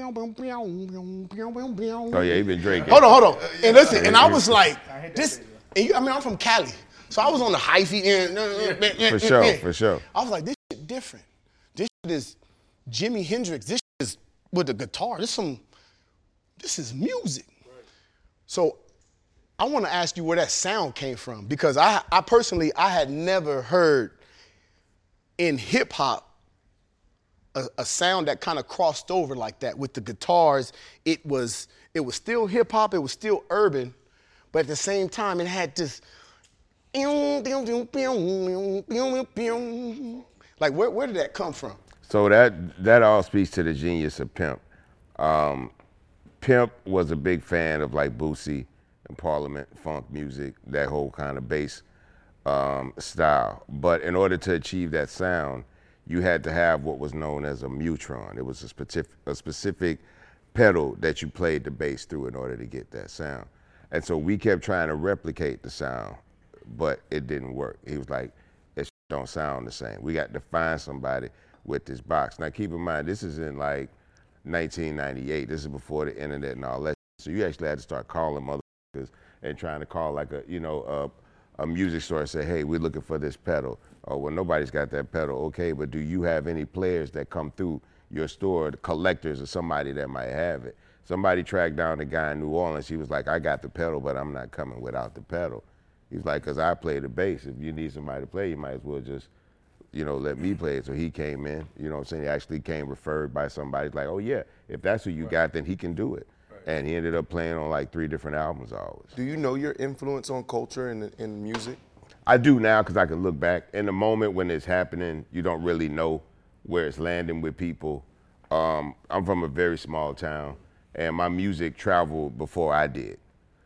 yeah, he been drinking. Hold on. And listen, and I was like, this, and I'm from Cali. So I was on the hyphy end. For sure. I was like, this shit different. This shit is Jimi Hendrix. This shit is with the guitar. This is music. Right. So I want to ask you where that sound came from, because I personally had never heard in hip hop a sound that kind of crossed over like that with the guitars. It was still hip hop, it was still urban, but at the same time it had this like where did that come from? So that all speaks to the genius of Pimp. Pimp was a big fan of like Boosie and Parliament, funk music, that whole kind of bass style. But in order to achieve that sound, you had to have what was known as a Mutron. It was a specific pedal that you played the bass through in order to get that sound. And so we kept trying to replicate the sound, but it didn't work. He was like, it don't sound the same. We got to find somebody with this box. Now keep in mind, this is in like 1998. This is before the internet and all that. So you actually had to start calling motherfuckers and trying to call like a music store and say, hey, we're looking for this pedal. Oh, well, nobody's got that pedal. Okay, but do you have any players that come through your store, the collectors or somebody that might have it? Somebody tracked down a guy in New Orleans. He was like, I got the pedal, but I'm not coming without the pedal. He's like, because I play the bass. If you need somebody to play, you might as well just let me play it. So he came in, you know what I'm saying? He actually came referred by somebody like, oh yeah, if that's who you got, then he can do it. And he ended up playing on like 3 different albums always. Do you know your influence on culture and music? I do now because I can look back. In the moment when it's happening, you don't really know where it's landing with people. I'm from a very small town, and my music traveled before I did.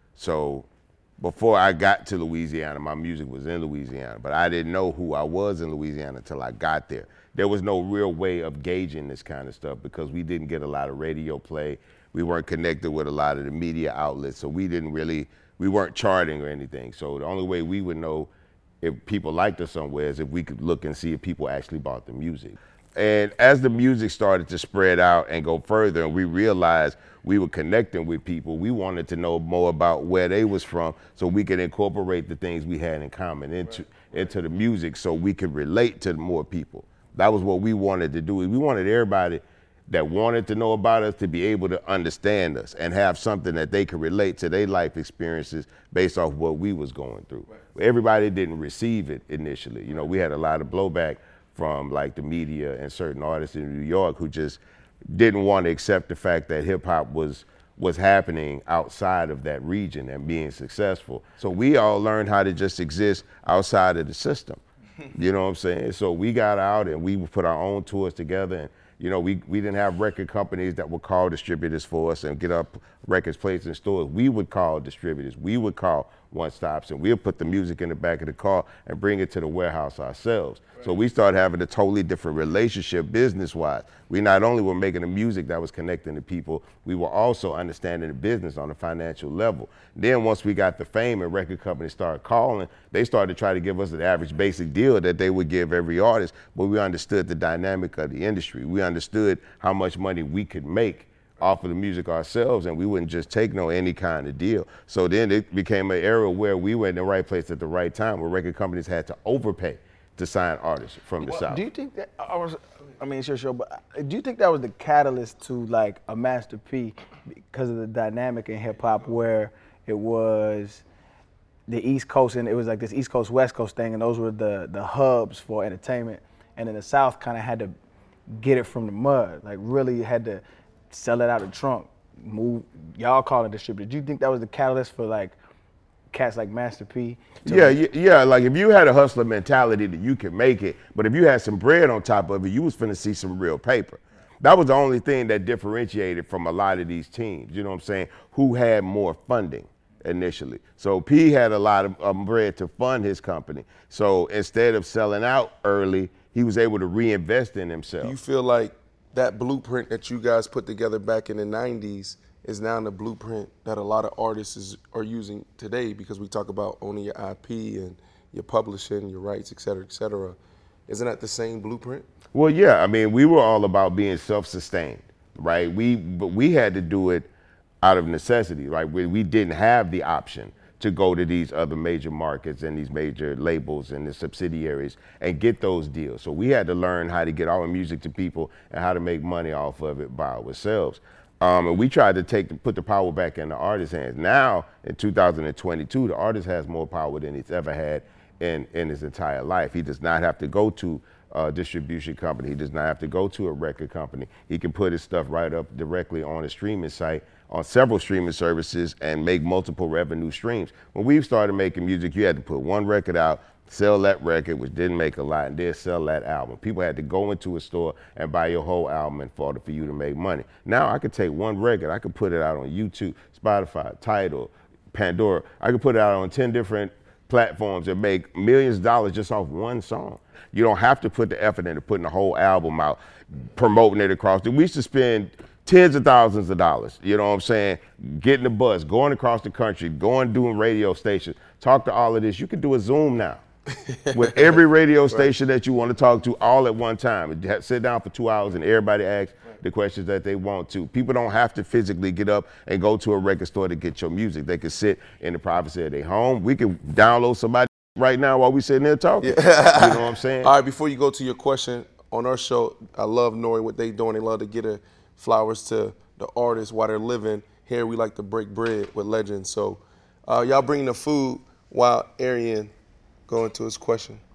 So before I got to Louisiana, my music was in Louisiana, but I didn't know who I was in Louisiana until I got there. There was no real way of gauging this kind of stuff because we didn't get a lot of radio play. We weren't connected with a lot of the media outlets, so we weren't charting or anything. So the only way we would know if people liked us somewhere is if we could look and see if people actually bought the music. And as the music started to spread out and go further, and we realized we were connecting with people, we wanted to know more about where they was from so we could incorporate the things we had in common into the music so we could relate to more people. That was what we wanted to do. We wanted everybody that wanted to know about us to be able to understand us and have something that they could relate to their life experiences based off what we was going through. Everybody didn't receive it initially. We had a lot of blowback from like the media and certain artists in New York who just didn't want to accept the fact that hip hop was happening outside of that region and being successful. So we all learned how to just exist outside of the system. You know what I'm saying? So we got out and we put our own tours together, and we didn't have record companies that would call distributors for us and get up records placed in stores. We would call distributors. We would call one-stops, and we'll put the music in the back of the car and bring it to the warehouse ourselves. Right. So we started having a totally different relationship business-wise. We not only were making the music that was connecting to people, we were also understanding the business on a financial level. Then once we got the fame and record companies started calling, they started to try to give us the average basic deal that they would give every artist, but we understood the dynamic of the industry. We understood how much money we could make off of the music ourselves, and we wouldn't just take any kind of deal. So then it became an era where we were in the right place at the right time, where record companies had to overpay to sign artists from the South. Do you think that, it's your show, but do you think that was the catalyst to like a Master P because of the dynamic in hip hop where it was the East Coast and it was like this East Coast, West Coast thing, and those were the hubs for entertainment, and then the South kind of had to get it from the mud, like really had to sell it out of the trunk, move, y'all call it distributor. Do you think that was the catalyst for like cats like Master P? Yeah, like if you had a hustler mentality that you could make it, but if you had some bread on top of it, you was finna see some real paper. That was the only thing that differentiated from a lot of these teams, you know what I'm saying, who had more funding initially. So P had a lot of bread to fund his company. So instead of selling out early, he was able to reinvest in himself. Do you feel like that blueprint that you guys put together back in the 90s is now the blueprint that a lot of artists are using today, because we talk about owning your IP and your publishing, your rights, et cetera, et cetera. Isn't that the same blueprint? Well, yeah, we were all about being self-sustained, right? But we had to do it out of necessity, right? We didn't have the option to go to these other major markets and these major labels and the subsidiaries and get those deals. So we had to learn how to get our music to people and how to make money off of it by ourselves. And we tried to put the power back in the artist's hands. Now, in 2022, the artist has more power than he's ever had in his entire life. He does not have to go to a distribution company. He does not have to go to a record company. He can put his stuff right up directly on a streaming site, on several streaming services, and make multiple revenue streams. When we started making music, you had to put one record out, sell that record, which didn't make a lot, and then sell that album. People had to go into a store and buy your whole album in order for you to make money. Now I could take one record, I could put it out on YouTube, Spotify, Tidal, Pandora. I could put it out on 10 different platforms and make millions of dollars just off one song. You don't have to put the effort into putting the whole album out, promoting it across. We used to spend tens of thousands of dollars, you know what I'm saying, getting the bus, going across the country, doing radio stations, talk to all of this. You can do a Zoom now with every radio station that you want to talk to all at one time. Sit down for 2 hours and everybody asks the questions that they want to. People don't have to physically get up and go to a record store to get your music. They can sit in the privacy of their home. We can download somebody right now while we sitting there talking. Yeah. You know what I'm saying? All right, before you go to your question, on our show, I love knowing what they doing. They love to get flowers to the artists while they're living. Here we like to break bread with legends. So y'all bringing the food while Arian go into his question.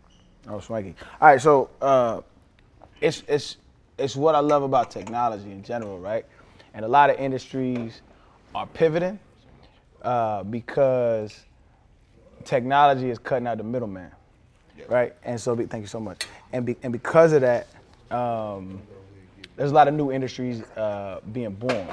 Oh, swanky. All right, so it's what I love about technology in general, right? And a lot of industries are pivoting because technology is cutting out the middleman, right? And so, thank you so much. And because of that, there's a lot of new industries being born.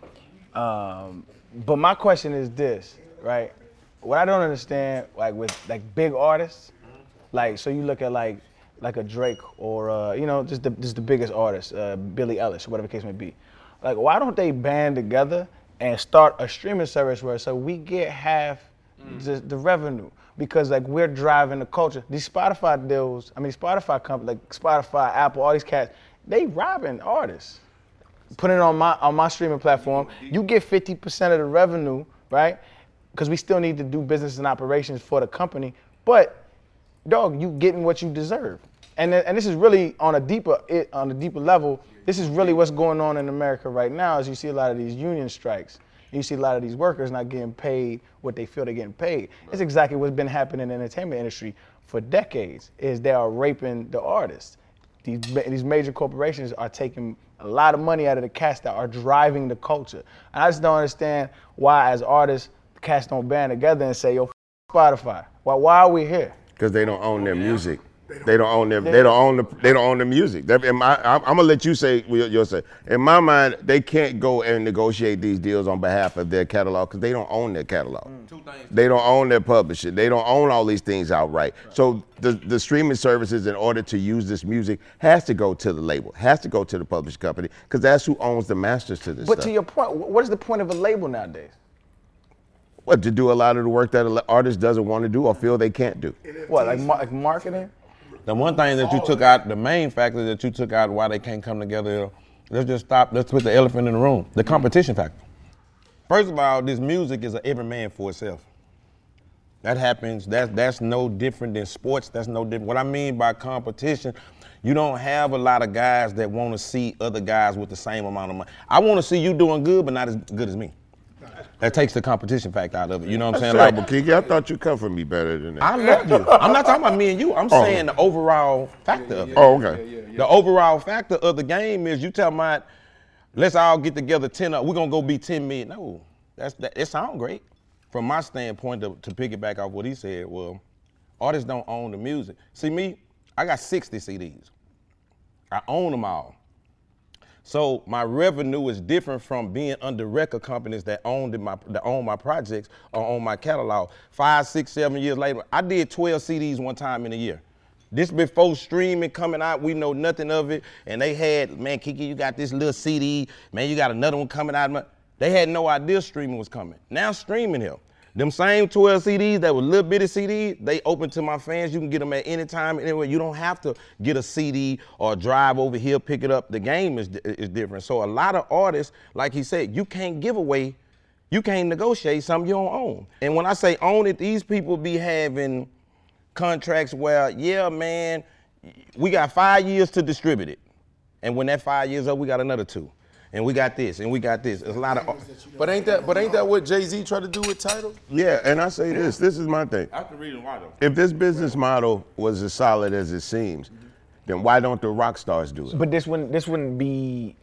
But my question is this, right? What I don't understand, like with like big artists, like so you look at like a Drake or you know just the biggest artist, Billie Eilish, whatever the case may be. Like why don't they band together and start a streaming service where so we get half the revenue? Because like we're driving the culture. These Spotify deals, I mean Spotify companies like Spotify, Apple, all these cats, they robbing artists. Putting it on my streaming platform, you get 50% of the revenue, right? Because we still need to do business and operations for the company, but dog, you getting what you deserve. And this is really on a deeper level. This is really what's going on in America right now. As you see a lot of these union strikes, and you see a lot of these workers not getting paid what they feel they're getting paid. It's exactly what's been happening in the entertainment industry for decades. Is they are raping the artists. These major corporations are taking a lot of money out of the cats that are driving the culture. And I just don't understand why, as artists, the cats don't band together and say, "Yo, Spotify. Why are we here?" Because they don't own their music. They don't own they don't own the music. I'm gonna let you say what you'll say. In my mind, they can't go and negotiate these deals on behalf of their catalog because they don't own their catalog. They don't own their publishing. They don't own all these things outright. So the streaming services, in order to use this music, has to go to the label, has to go to the publishing company, because that's who owns the masters to this But stuff. to your point, what is the point of a label nowadays? What, to do a lot of the work that an artist doesn't want to do or feel they can't do. What, like marketing? The one thing that you took out, the main factor that you took out why they can't come together, let's put the elephant in the room, the competition factor. First of all, this music is every man for itself. That happens, that's no different than sports, that's no different. What I mean by competition, you don't have a lot of guys that want to see other guys with the same amount of money. I want to see you doing good, but not as good as me. That takes the competition factor out of it. You know what I'm saying? Like, Kiki, I thought you come from me better than that. I love you. I'm not talking about me and you. I'm saying the overall factor of it. Oh, okay. The overall factor of the game is you tell me, let's all get together 10 up. We're going to go be 10 million. No, it sounds great. From my standpoint, to piggyback off what he said, well, artists don't own the music. See me, I got 60 CDs. I own them all. So my revenue is different from being under record companies that own my projects or own my catalog. 5, 6, 7 years later, I did 12 CDs one time in a year. This before streaming coming out, we know nothing of it. And they had, man, Kiki, you got this little CD. Man, you got another one coming out. They had no idea streaming was coming. Now streaming here. Them same 12 CDs that were little bitty CDs, they open to my fans. You can get them at any time, anywhere. You don't have to get a CD or drive over here, pick it up. The game is different. So a lot of artists, like he said, you can't give away, you can't negotiate something you don't own. And when I say own it, these people be having contracts where, yeah, man, we got 5 years to distribute it. And when that 5 years up, we got another 2. And we got this, and we got this. There's a lot of. But ain't that what Jay-Z tried to do with Tidal? Yeah, and I say this is my thing. That's the reason why though. If this business model was as solid as it seems, then why don't the rock stars do it? But this wouldn't be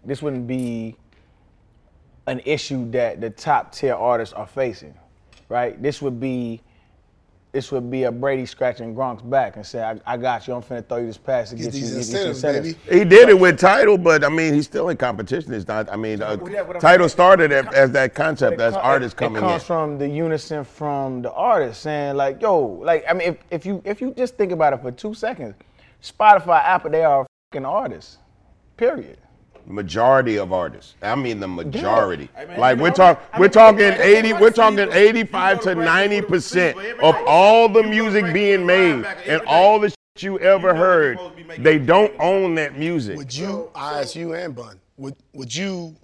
an issue that the top tier artists are facing, right? This would be a Brady scratching Gronk's back and say, I got you, I'm finna throw you this pass to get you incentives. Baby. He did it with Tidal, but I mean, he's still in competition. It's not, I mean, Tidal started as that concept, as artists coming in. It comes from the unison from the artists saying like, yo, like, I mean, if you just think about it for 2 seconds, Spotify, Apple, they are fucking artists, period. Majority of artists. I mean the majority. Yeah. Like we're talking 85 to 90% of all the music being made and all the shit you ever heard, they don't own that music. Would you, I ask you and Bun, would you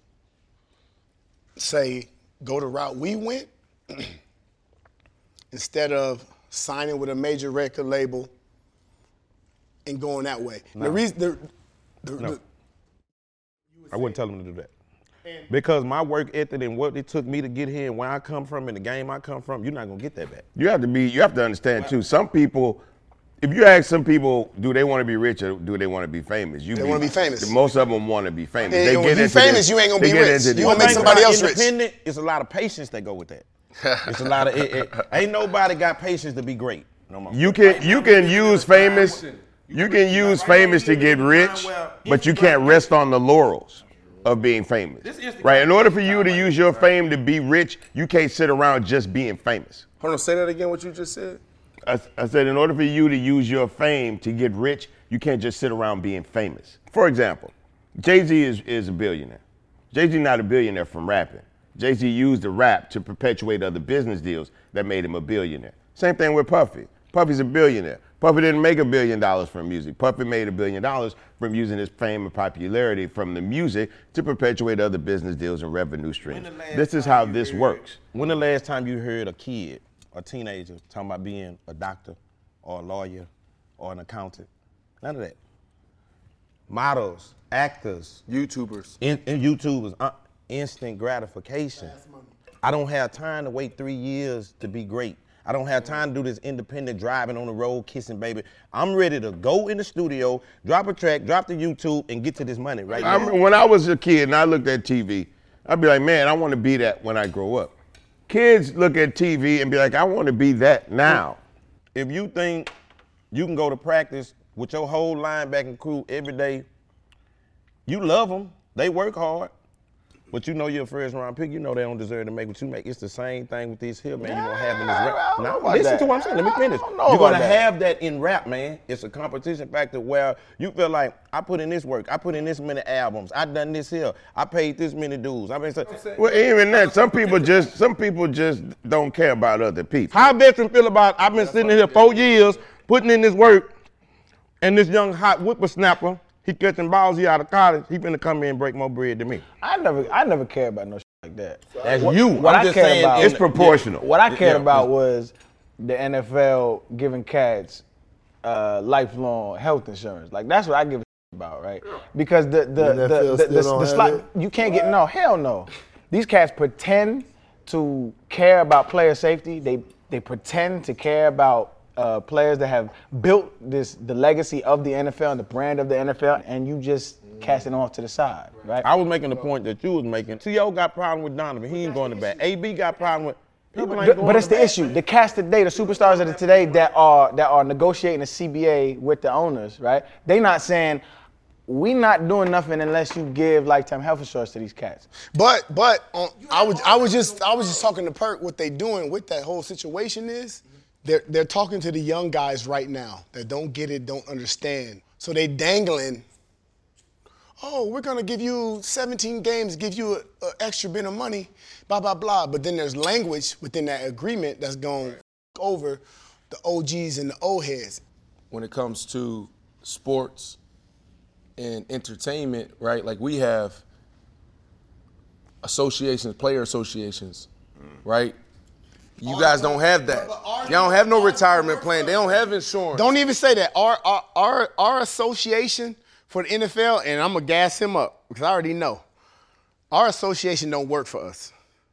say go the route we went instead of signing with a major record label and going that way? No. The reason No. I wouldn't tell them to do that. Because my work ethic and what it took me to get here and where I come from and the game I come from, you're not gonna get that back. You have to understand too, some people If you ask some people, do they want to be rich or do they want to be famous? They want to be famous. Most of them want to be famous. And They when get you into famous, this- you ain't gonna they be get rich. into You this. gonna make somebody else rich. Independent, it's a lot of patience that go with that. It's a lot of ain't nobody got patience to be great no more. You can use famous. You can use famous to get rich, but you can't rest on the laurels of being famous. Right? In order for you to use your fame to be rich, you can't sit around just being famous. Hold on, say that again, what you just said? I said, in order for you to use your fame to get rich, you can't just sit around being famous. For example, Jay-Z is a billionaire. Jay-Z not a billionaire from rapping. Jay-Z used the rap to perpetuate other business deals that made him a billionaire. Same thing with Puffy. Puffy's a billionaire. Puffy didn't make $1 billion from music. Puffy made $1 billion from using his fame and popularity from the music to perpetuate other business deals and revenue streams. This is how this works. When the last time you heard a kid, a teenager, talking about being a doctor or a lawyer or an accountant? None of that. Models, actors, YouTubers, YouTubers, instant gratification. I don't have time to wait 3 years to be great. I don't have time to do this independent driving on the road, kissing baby. I'm ready to go in the studio, drop a track, drop the YouTube, and get to this money right now. When I was a kid and I looked at TV, I'd be like, man, I want to be that when I grow up. Kids look at TV and be like, I want to be that now. If you think you can go to practice with your whole linebacking crew every day, you love them. They work hard. But you know you're a first round pick. You know they don't deserve to make what you make. It's the same thing with these here, man. You're going to have in this rap. Now, listen to what I'm saying. Let me finish. You're going to have that in rap, man. It's a competition factor where you feel like, I put in this work. I put in this many albums. I done this here. I paid this many dues. Well, even that, some people just don't care about other people. How veteran feel about, I've been sitting here 4 years, putting in this work, and this young hot whippersnapper, he catching balls, he out of college, he finna come in and break more bread than me. I never cared about no shit like that. That's you. What I'm I just cared saying about, it's proportional. What I cared about was the NFL giving cats lifelong health insurance. Like that's what I give a shit about, right? Because the slot, you can't get hell no. These cats pretend to care about player safety. They pretend to care about players that have built the legacy of the NFL and the brand of the NFL, and you just cast it off to the side, right? I was making the point that you was making. T.O. got problem with Donovan. He ain't going to bat. A.B. got problem with people ain't going But it's to the bat. issue. The cats today, the superstars of today that are negotiating a CBA with the owners, right? They not saying, we not doing nothing unless you give lifetime health insurance to these cats. But I was just talking to Perk. What they doing with that whole situation is they're talking to the young guys right now that don't get it, don't understand. So they dangling. Oh, we're gonna give you 17 games, give you an extra bit of money, blah blah blah. But then there's language within that agreement that's going over the OGs and the old heads. When it comes to sports and entertainment, right? Like we have associations, player associations, right? You guys don't have that. Y'all don't have no retirement plan. They don't have insurance. Don't even say that. Our association for the NFL, and I'm gonna gas him up because I already know. Our association don't work for us.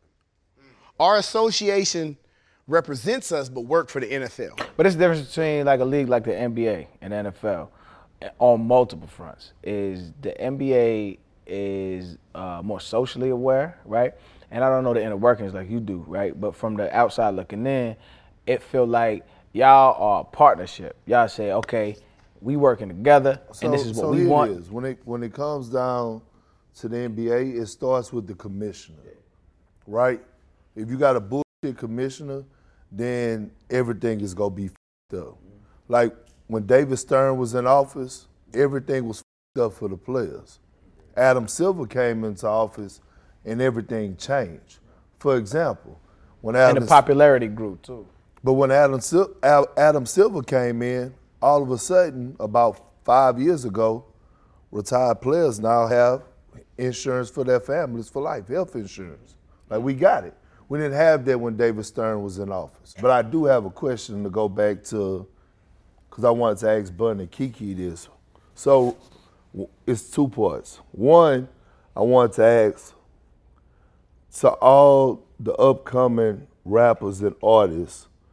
Our association represents us but work for the NFL. But it's the difference between like a league like the NBA and the NFL on multiple fronts. Is the NBA is more socially aware, right? And I don't know the inner workings like you do, right? But from the outside looking in, it feel like y'all are a partnership. Y'all say, okay, we working together, and this is what we want. It is. When it comes down to the NBA, it starts with the commissioner, right? If you got a bullshit commissioner, then everything is gonna be f***ed up. Like when David Stern was in office, everything was f***ed up for the players. Adam Silver came into office, and everything changed. For example, when And the popularity grew too. But when Adam Silver came in, all of a sudden, about 5 years ago, retired players now have insurance for their families for life, health insurance. Like we got it. We didn't have that when David Stern was in office. But I do have a question to go back to, because I wanted to ask Bun and Kiki this. So it's two parts. One, I wanted to ask, to all the upcoming rappers and artists,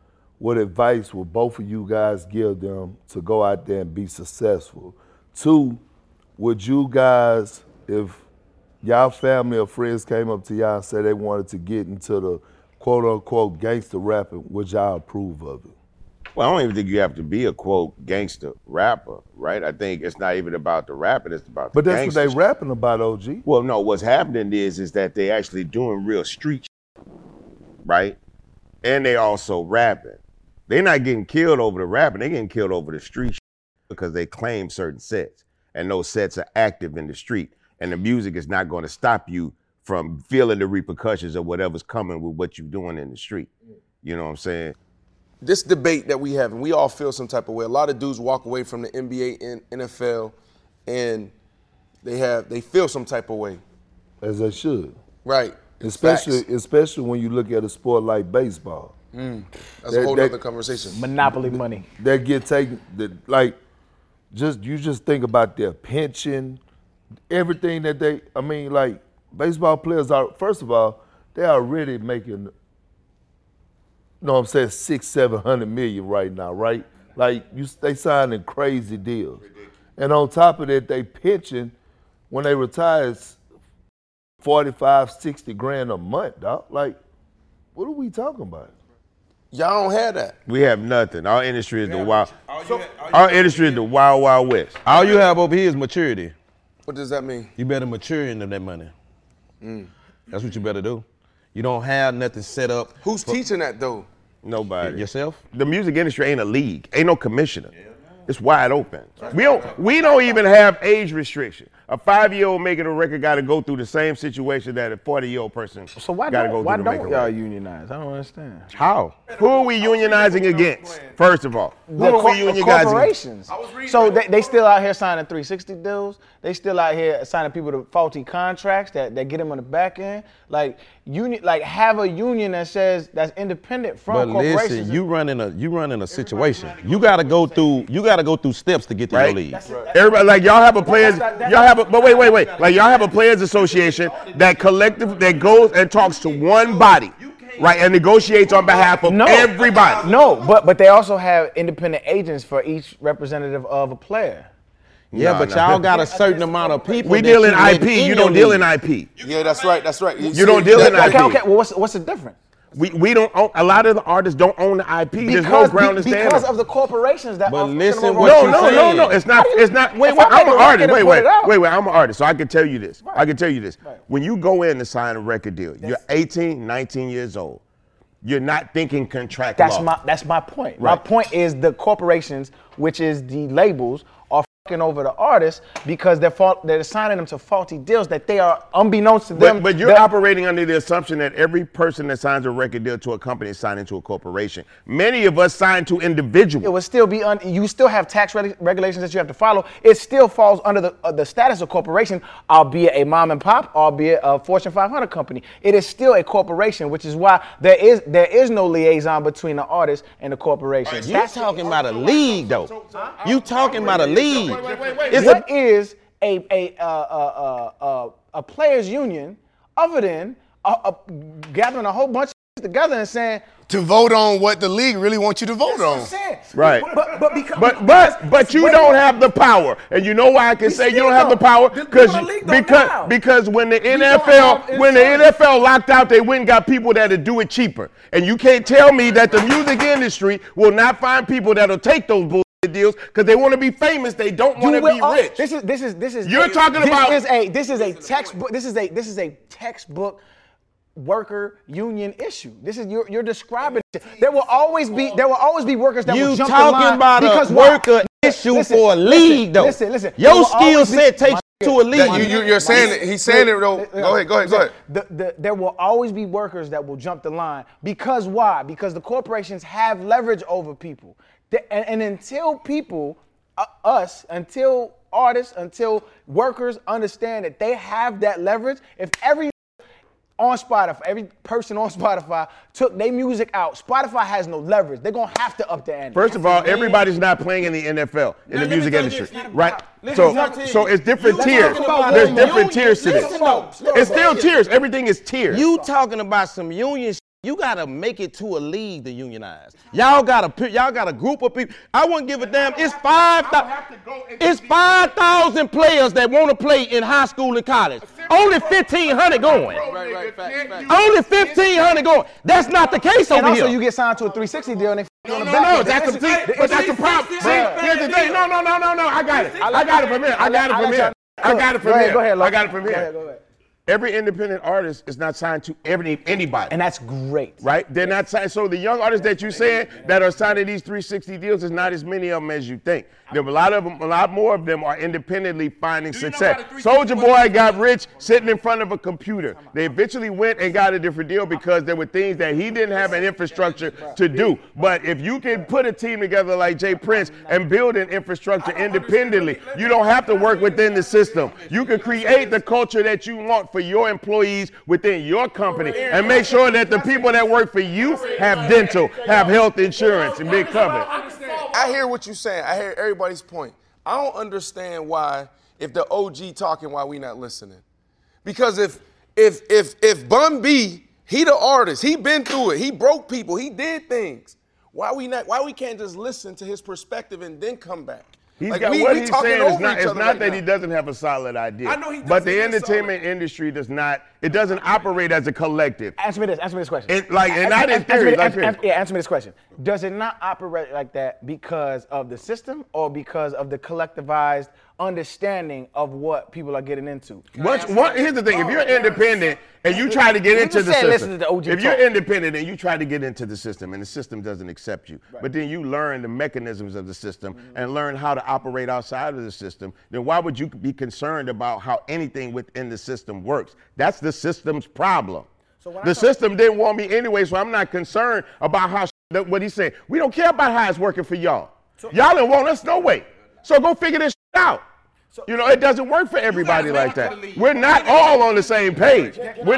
what advice would both of you guys give them to go out there and be successful? 2, would you guys, if y'all family or friends came up to y'all and said they wanted to get into the quote-unquote gangster rapping, would y'all approve of it? Well, I don't even think you have to be a, quote, gangster rapper, right? I think it's not even about the rapping, it's about the But that's gangster what they rapping about, OG. Well, no, what's happening is that they actually doing real street shit, right? And they also rapping. They're not getting killed over the rapping, they're getting killed over the street shit because they claim certain sets. And those sets are active in the street. And the music is not going to stop you from feeling the repercussions of whatever's coming with what you're doing in the street. You know what I'm saying? This debate that we have, and we all feel some type of way. A lot of dudes walk away from the NBA and NFL, and they feel some type of way. As they should. Right. Especially when you look at a sport like baseball. That's a whole other conversation. Monopoly money. That get taken, you just think about their pension, everything that baseball players are, first of all, they are already making, $600-700 million right now, right? They signing crazy deals. And on top of that, they pension, when they retire, is $45-60 grand a month, dog. What are we talking about? Y'all don't have that. We have nothing. Our industry is the wild. Our industry is the wild, wild west. All you have over here is maturity. What does that mean? You better mature into that money. That's what you better do. You don't have nothing set up. Who's teaching that though? Nobody. Yourself? The music industry ain't a league. Ain't no commissioner. It's wide open. We don't even have age restriction. A 5-year-old making a record got to go through the same situation that a 40-year-old person So why got to go don't through to make a y'all record. unionize? I don't understand. How? Who are we unionizing against? First of all, who The are we unionizing? corporations. So they still out here signing 360 deals. They still out here signing people to faulty contracts that get them on the back end. Have a union that says that's independent from But corporations. listen, you running a situation. You gotta go through steps to get to your league. Everybody, y'all have a players, but wait. Like y'all have a players association that goes and talks to one body, right, and negotiates on behalf of everybody. No, but they also have independent agents for each representative of a player. Yeah, but y'all got a certain amount of people. We deal in IP. You don't deal in IP. Yeah, that's right. You don't deal in IP. Okay. Well, what's the difference? We don't own, a lot of the artists don't own the IP. There's no ground to stand because on. of the corporations that are listen over. what No. It's not. Wait. I'm an artist. Wait. I'm an artist, so I can tell you this. Right. When you go in to sign a record deal, you're 18, 19 years old. You're not thinking contract law. That's my point. Right. My point is the corporations, which is the labels, are fucking over the artists because they're assigning them to faulty deals that they are unbeknownst to them. But you're operating under the assumption that every person that signs a record deal to a company is signing to a corporation. Many of us sign to individuals. It would still be you still have tax regulations that you have to follow. It still falls under the status of corporation, albeit a mom and pop, albeit a Fortune 500 company. It is still a corporation, which is why there is no liaison between the artist and the corporation. You talking about a league though? You talking about a league? What is a players union other than gathering a whole bunch of together and saying to vote on what the league really wants you to vote on. Right. But you don't have the power. And you know why I can say you don't have the power? Because when the NFL locked out, they went and got people that'll do it cheaper. And you can't tell me that the music industry will not find people that'll take those bullshit deals because they want to be famous. They don't want to be rich. This is. You're talking about. This is a textbook. This is a textbook worker union issue. This is you're describing it. There will always be workers that will jump the line. You talking about a worker issue for a league though. Listen. Your skill set takes you to a league. You're saying it. He's saying it though. Go ahead. There will always be workers that will jump the line because why? Because the corporations have leverage over people. And until people, until artists, until workers understand that they have that leverage, if every person on Spotify took their music out, Spotify has no leverage. They're going to have to up the ante. First of all, everybody's not playing in the NFL, in the music industry, right? So it's different tiers. There's different tiers to this. It's still tiers. Everything is tiers. You talking about some union You gotta make it to a league to unionize. Y'all got a group of people. I wouldn't give a damn. It's 5,000 players that want to play in high school and college. Only 1,500 going. Only 1,500 going. That's not the case over here. And also, you get signed to a 360 deal and they No, that's the problem. See, here's the thing. No. I got it. I got it from here. I got it from here. Every independent artist is not signed to anybody. And that's great. Right? They're not signed. So the young artists that you said that are signed to these 360 deals is not as many of them as you think. There are a lot more of them are independently finding success. Soulja Boy got rich sitting in front of a computer. They eventually went and got a different deal because there were things that he didn't have an infrastructure to do. But if you can put a team together like Jay Prince and build an infrastructure independently, you don't have to work within the system. You can create the culture that you want for your employees within your company and make sure that the people that work for you have dental, have health insurance, and be covered. I hear what you're saying. I hear everybody's point. I don't understand why, if the OG talking, why we not listening. Because if Bun B, he the artist, he been through it, he broke people, he did things. Why we can't just listen to his perspective and then come back? He's like got we what he's saying is not, it's not right that now. he doesn't have a solid idea. I know he but doesn't the have a entertainment industry does not, it doesn't operate as a collective. Answer me this question. Answer me this question. Does it not operate like that because of the system or because of the collectivized understanding of what people are getting into? Here's the thing, if you're independent and you try to get into the system, if you're independent and you try to get into the system and the system doesn't accept you, but then you learn the mechanisms of the system and learn how to operate outside of the system, then why would you be concerned about how anything within the system works? That's the system's problem. The system didn't want me anyway, so I'm not concerned about how what he's saying. We don't care about how it's working for y'all. Y'all don't want us no way. So go figure this out. It doesn't work for everybody like that. We're not all on the same page.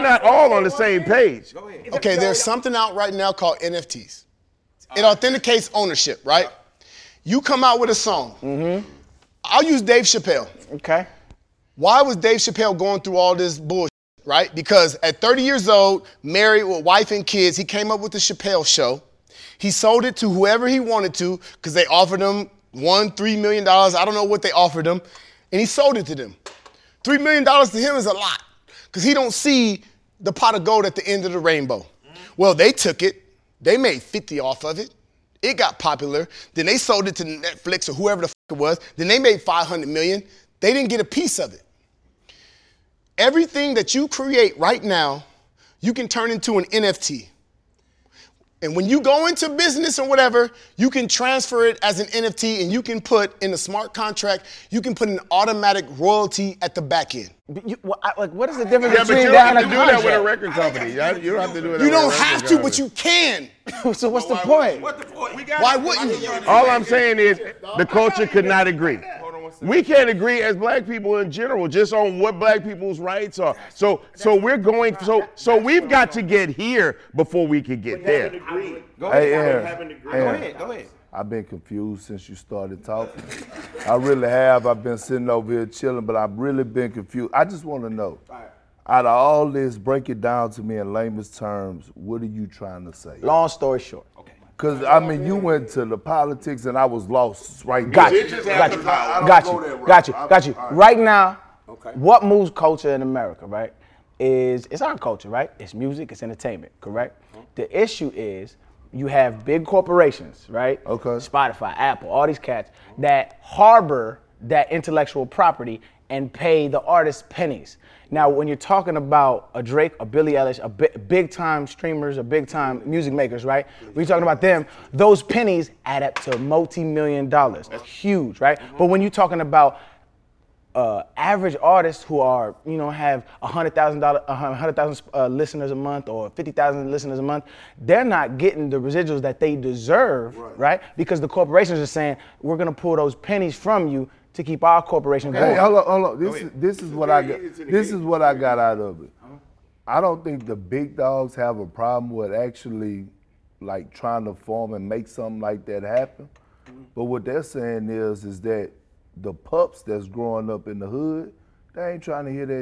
Okay, there's something out right now called NFTs. It authenticates ownership, right? You come out with a song. I'll use Dave Chappelle. Okay. Why was Dave Chappelle going through all this bullshit, right? Because at 30 years old, married with wife and kids, he came up with the Chappelle Show. He sold it to whoever he wanted to because they offered him $3 million. I don't know what they offered him. And he sold it to them. $3 million to him is a lot because he don't see the pot of gold at the end of the rainbow. Well, they took it. They made 50 off of it. It got popular. Then they sold it to Netflix or whoever the it was. Then they made $500 million. They didn't get a piece of it. Everything that you create right now, you can turn into an NFT. And when you go into business or whatever, you can transfer it as an NFT and you can put in a smart contract, you can put an automatic royalty at the back end. What is the difference between but you that don't and have to a do that contract? with a record company. You don't have to do it. You don't have to, but you can. So what's the point? Why wouldn't you? All I'm saying is the culture could not agree. We can't agree as black people in general, just on what black people's rights are. So we've got to get here before we can get there. Go ahead. I've been confused since you started talking. I really have. I've been sitting over here chilling, but I've really been confused. I just want to know, out of all this, break it down to me in layman's terms, what are you trying to say? Long story short. Because, you went to the politics and I was lost right Got there. you. Right now, what moves culture in America, right, it's our culture, right? It's music, it's entertainment, correct? The issue is you have big corporations, right? Okay. Spotify, Apple, all these cats that harbor that intellectual property and pay the artists pennies. Now, when you're talking about a Drake, a Billie Eilish, big-time streamers, or big-time music makers, right? When you're talking about them, those pennies add up to multi-million dollars. That's huge, right? But when you're talking about average artists who are, have 100,000 listeners a month or 50,000 listeners a month, they're not getting the residuals that they deserve, right? Because the corporations are saying, we're gonna pull those pennies from you to keep our corporation going. Hey, hold on. This is what I got. This is what I got out of it. I don't think the big dogs have a problem with actually, trying to form and make something like that happen. But what they're saying is that the pups that's growing up in the hood, they ain't trying to hear that.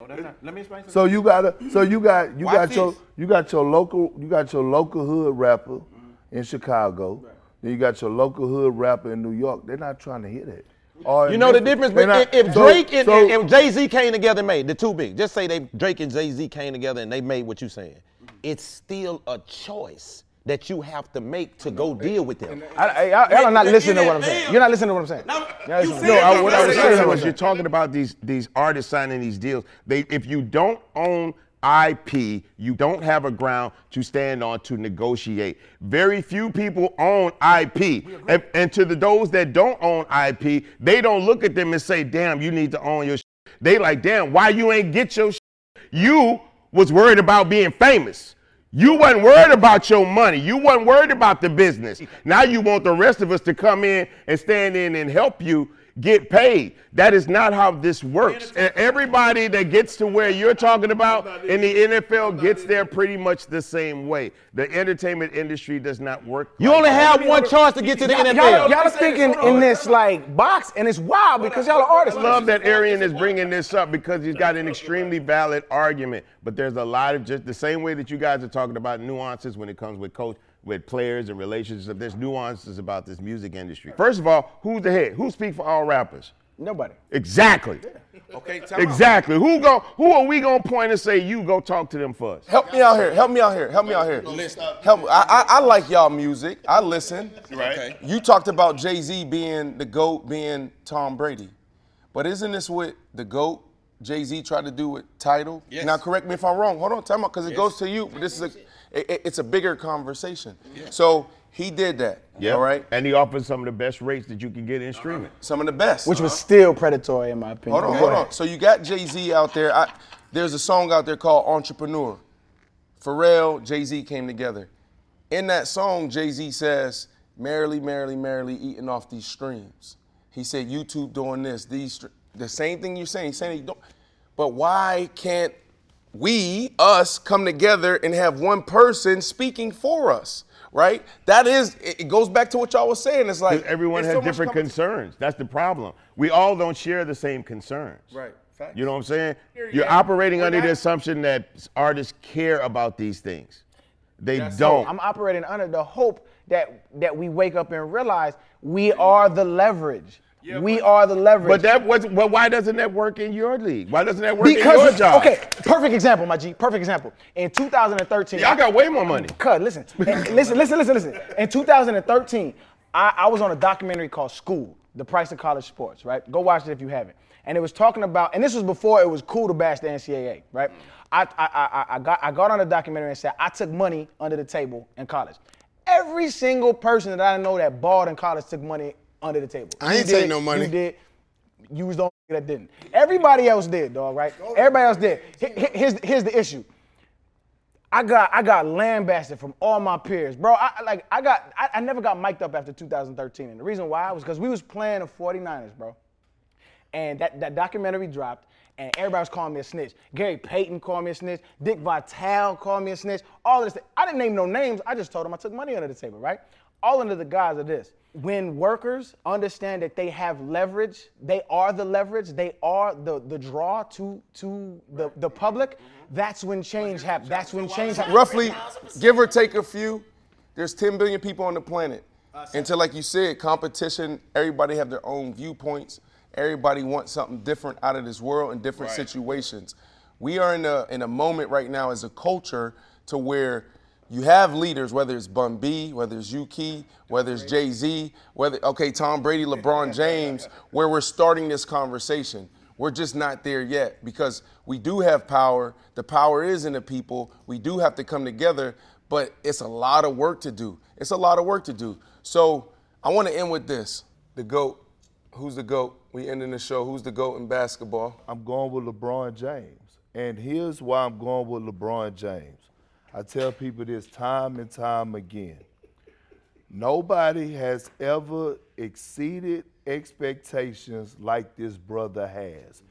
that's not. Let me explain. So you got Watch your local hood rapper in Chicago. Then you got your local hood rapper in New York. They're not trying to hear that. You know the difference? If Drake and Jay-Z came together and made the two big, just say Drake and Jay-Z came together and they made what you're saying. It's still a choice that you have to make to go deal with them. Y'all are not listening to what I'm saying. What I'm saying. What I was saying was you're talking about these artists signing these deals. If you don't own IP, you don't have a ground to stand on to negotiate. Very few people own IP. And to those that don't own IP, they don't look at them and say, damn, you need to own your shit. They like, damn, why you ain't get your shit? You was worried about being famous. You wasn't worried about your money. You wasn't worried about the business. Now you want the rest of us to come in and stand in and help you get paid. That is not how this works. And everybody that gets to where you're talking about in the NFL gets there pretty much the same way. The entertainment industry does not work. You only have one chance to get to the NFL. Y'all are thinking in this like box, and it's wild because y'all are artists. I love that Arian is bringing this up because he's got an extremely valid argument. But there's a lot of just the same way that you guys are talking about nuances when it comes with players and relationships. There's nuances about this music industry. First of all, who's the head? Who speaks for all rappers? Nobody. Exactly. Okay, exactly. Who are we gonna point and say you go talk to them first? Help me out here. I like y'all music. I listen. Right. Okay. You talked about Jay-Z being the GOAT, being Tom Brady. But isn't this what the GOAT, Jay-Z, tried to do with Tidal? Yes. Now correct me if I'm wrong. Hold on, time out, because it goes to you. But this is it's a bigger conversation. Yeah. So he did that. Yeah. All right. And he offered some of the best rates that you could get in streaming. Some of the best. Which was still predatory in my opinion. Hold on. So you got Jay-Z out there. There's a song out there called Entrepreneur. Pharrell, Jay-Z came together. In that song, Jay-Z says, merrily, merrily, merrily eating off these streams. He said, YouTube doing this, the same thing you're saying. He's saying, but why can't us come together and have one person speaking for us, right? It goes back to what y'all was saying. It's like everyone has different concerns. That's the problem. We all don't share the same concerns. Right. Facts. You know what I'm saying? You're operating under the assumption that artists care about these things. They don't. I'm operating under the hope that we wake up and realize we are the leverage. We are the leverage. But why doesn't that work in your league? Why doesn't that work in your job? Okay, perfect example, my G. Perfect example. In 2013, y'all got way more money. Listen. In 2013, I was on a documentary called School: The Price of College Sports. Right? Go watch it if you haven't. And it was talking about, and this was before it was cool to bash the NCAA. Right? I got on a documentary and said I took money under the table in college. Every single person that I know that balled in college took money under the table. I ain't take no money. You did. You was the only that didn't. Everybody else did, dog, right? Everybody else did. Here's the issue. I got lambasted from all my peers. Bro, I never got mic'd up after 2013. And the reason why was because we was playing the 49ers, bro. And that documentary dropped, and everybody was calling me a snitch. Gary Payton called me a snitch. Dick Vitale called me a snitch. All of this. I didn't name no names. I just told them I took money under the table, right? All under the guise of this. When workers understand that they have leverage, they are the leverage, they are the draw to the public, that's when change happens. That's when change happens. Roughly, give or take a few, there's 10 billion people on the planet. Until, like you said, competition, everybody have their own viewpoints. Everybody wants something different out of this world in different situations. We are in a moment right now as a culture to where you have leaders, whether it's Bun B, whether it's Yuki, whether it's Jay-Z, Tom Brady, LeBron James, where we're starting this conversation. We're just not there yet because we do have power. The power is in the people. We do have to come together, but it's a lot of work to do. So I want to end with this. The GOAT. Who's the GOAT? We ending the show. Who's the GOAT in basketball? I'm going with LeBron James. And here's why I'm going with LeBron James. I tell people this time and time again. Nobody has ever exceeded expectations like this brother has.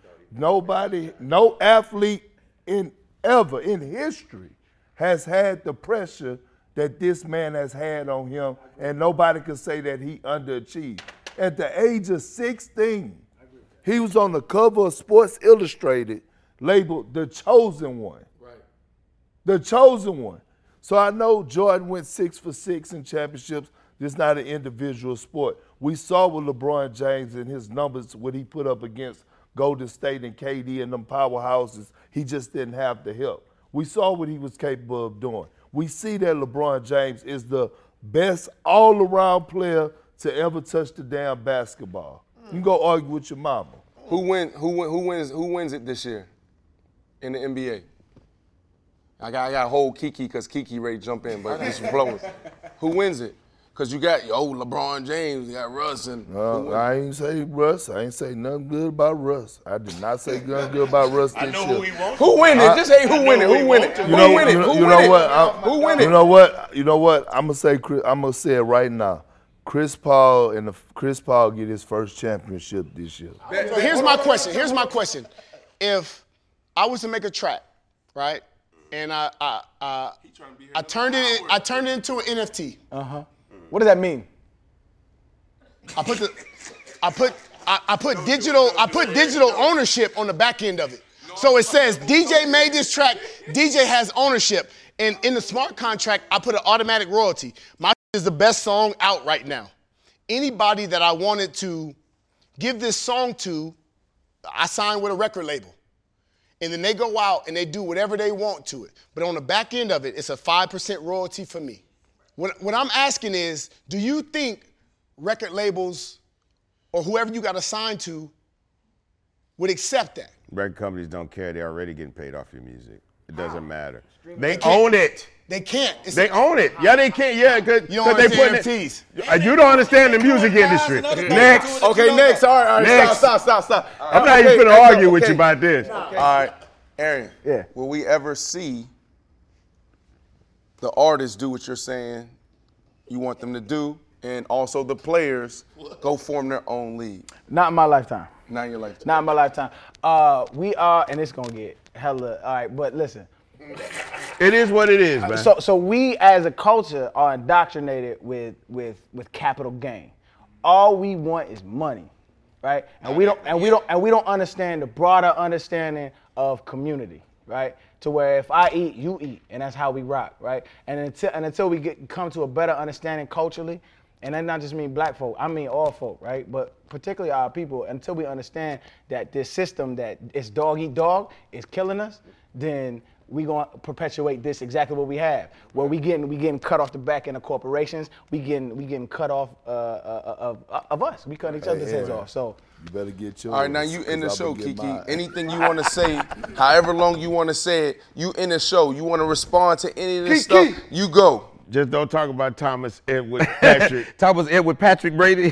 No athlete ever in history has had the pressure that this man has had on him, and nobody can say that he underachieved. At the age of 16, he was on the cover of Sports Illustrated labeled the chosen one. Right. The chosen one. So I know Jordan went 6 for 6 in championships. This is not an individual sport. We saw with LeBron James and his numbers, what he put up against Golden State and KD and them powerhouses. He just didn't have the help. We saw what he was capable of doing. We see that LeBron James is the best all-around player to ever touch the damn basketball. You can go argue with your mama. Who wins it this year in the NBA? I got to hold Kiki because Kiki ready to jump in, but this is blowing. Who wins it? Because you got, LeBron James, you got Russ, and I ain't say Russ. I ain't say nothing good about Russ. I did not say nothing good about Russ this year. I know who he wants. Who win it? Just say who win it. Who win it? Who win it? Who win it? You know what? You know what? I'm gonna say it right now. Chris Paul get his first championship this year. So here's my question. If I was to make a track, right, and I turned it into an NFT. What does that mean? I put digital ownership on the back end of it. So it says DJ made this track, DJ has ownership. And in the smart contract, I put an automatic royalty. My is the best song out right now. Anybody that I wanted to give this song to, I signed with a record label. And then they go out and they do whatever they want to it. But on the back end of it, it's a 5% royalty for me. What I'm asking is, do you think record labels or whoever you got assigned to would accept that? Record companies don't care. They're already getting paid off your music. It doesn't matter. They own it. They can't. They own it. Yeah, they can't. Yeah, because they put NFTs. You don't understand the music industry. Next. Okay, next. All right. Next. Stop. I'm not even going to argue with you about this. All right, Aaron. Yeah. Will we ever see the artists do what you're saying you want them to do, and also the players go form their own league? Not in my lifetime. Not in your lifetime. Not in my lifetime. We are, and it's gonna get hella. All right, but listen. It is what it is, man. So we as a culture are indoctrinated with capital gain. All we want is money, right? And we don't understand the broader understanding of community, right? To where if I eat, you eat, and that's how we rock, right? And until we come to a better understanding culturally, and that not just mean black folk, I mean all folk, right? But particularly our people, until we understand that this system that is dog eat dog is killing us, then we gonna perpetuate this exactly what we have. Where we getting cut off the back end of corporations, we getting cut off of us. We cut each other's heads off. So you better get yours. All right, now you in the show, Kiki. Anything you want to say, however long you want to say it, you in the show. You want to respond to any of this stuff, you go. Just don't talk about Thomas Edward Patrick. Thomas Edward Patrick Brady.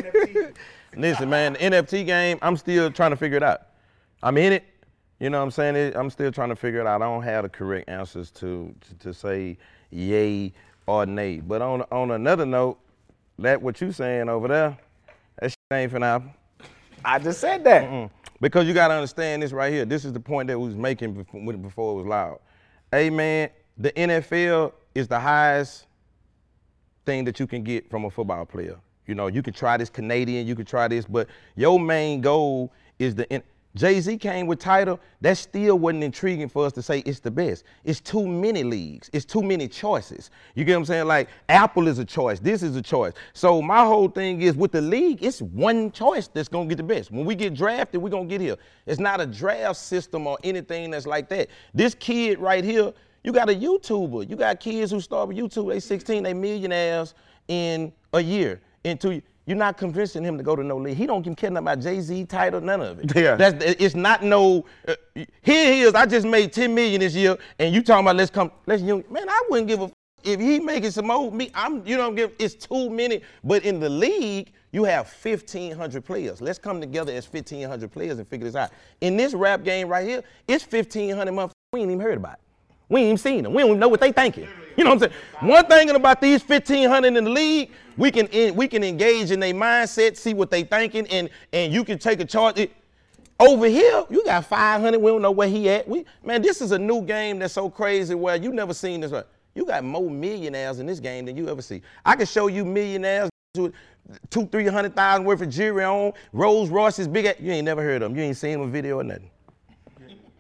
Listen, man, the NFT game, I'm still trying to figure it out. I'm in it. You know what I'm saying? I'm still trying to figure it out. I don't have the correct answers to say yay or nay. But on another note, that what you saying over there, that shit ain't finna happen. I just said that. Because you got to understand this right here. This is the point that we was making before it was loud. Hey, man, the NFL is the highest thing that you can get from a football player. You know, you can try this Canadian, you can try this, but your main goal is Jay-Z came with Tidal. That still wasn't intriguing for us to say it's the best. It's too many leagues. It's too many choices. You get what I'm saying? Like, Apple is a choice. This is a choice. So my whole thing is with the league, it's one choice that's going to get the best. When we get drafted, we're going to get here. It's not a draft system or anything that's like that. This kid right here, you got a YouTuber. You got kids who start with YouTube. They 16, they millionaires in a year, in 2 years. You're not convincing him to go to no league. He don't care nothing about Jay-Z, Tidal, none of it. Yeah. It's not no, here he is, I just made $10 million this year, and you talking about man, I wouldn't give a if he making some more, it's too many. But in the league, you have 1,500 players. Let's come together as 1,500 players and figure this out. In this rap game right here, it's 1,500 motherfuckers we ain't even heard about it. We ain't even seen them. We don't even know what they thinking. You know what I'm saying? One thing about these 1,500 in the league, we can engage in their mindset, see what they thinking, and you can take a charge. Over here, you got 500. We don't know where he at. Man, this is a new game that's so crazy where you never seen this. You got more millionaires in this game than you ever see. I can show you millionaires with 200,000-300,000 worth of jewelry on, Rolls Royces, big. You ain't never heard of them. You ain't seen them in video or nothing.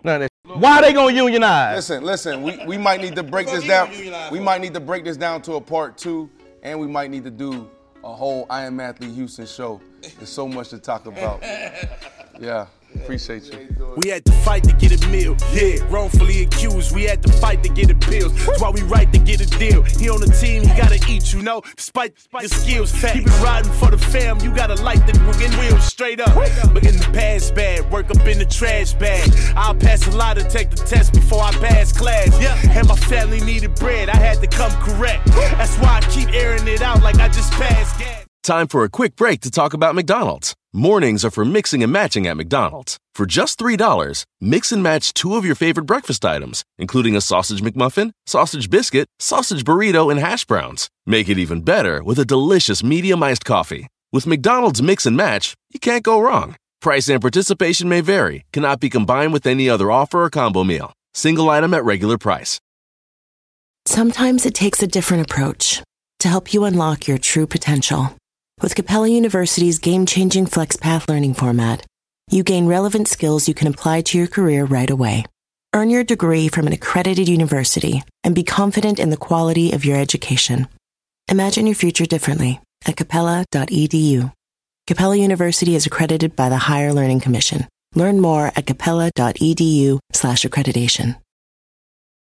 None of that. Why they gonna unionize? Listen. We might need to break this down. We might need to break this down to a part 2, and we might need to do a whole I Am Athlete Houston show. There's so much to talk about. Yeah. Appreciate you. We had to fight to get a meal. Yeah, wrongfully accused. We had to fight to get appeals. That's why we right to get a deal. He on the team, he gotta eat, you know. Despite the skills, keep it riding for the fam. You gotta light the wheels straight up. Look in the past bad, work up in the trash bag. I'll pass a lot to take the test before I pass class. Yeah, and my family needed bread. I had to come correct. That's why I keep airing it out like I just passed gas. Time for a quick break to talk about McDonald's. Mornings are for mixing and matching at McDonald's. For just $3, mix and match 2 of your favorite breakfast items, including a sausage McMuffin, sausage biscuit, sausage burrito, and hash browns. Make it even better with a delicious medium iced coffee. With McDonald's Mix and Match, you can't go wrong. Price and participation may vary, cannot be combined with any other offer or combo meal. Single item at regular price. Sometimes it takes a different approach to help you unlock your true potential. With Capella University's game-changing FlexPath learning format, you gain relevant skills you can apply to your career right away. Earn your degree from an accredited university and be confident in the quality of your education. Imagine your future differently at capella.edu. Capella University is accredited by the Higher Learning Commission. Learn more at capella.edu/accreditation.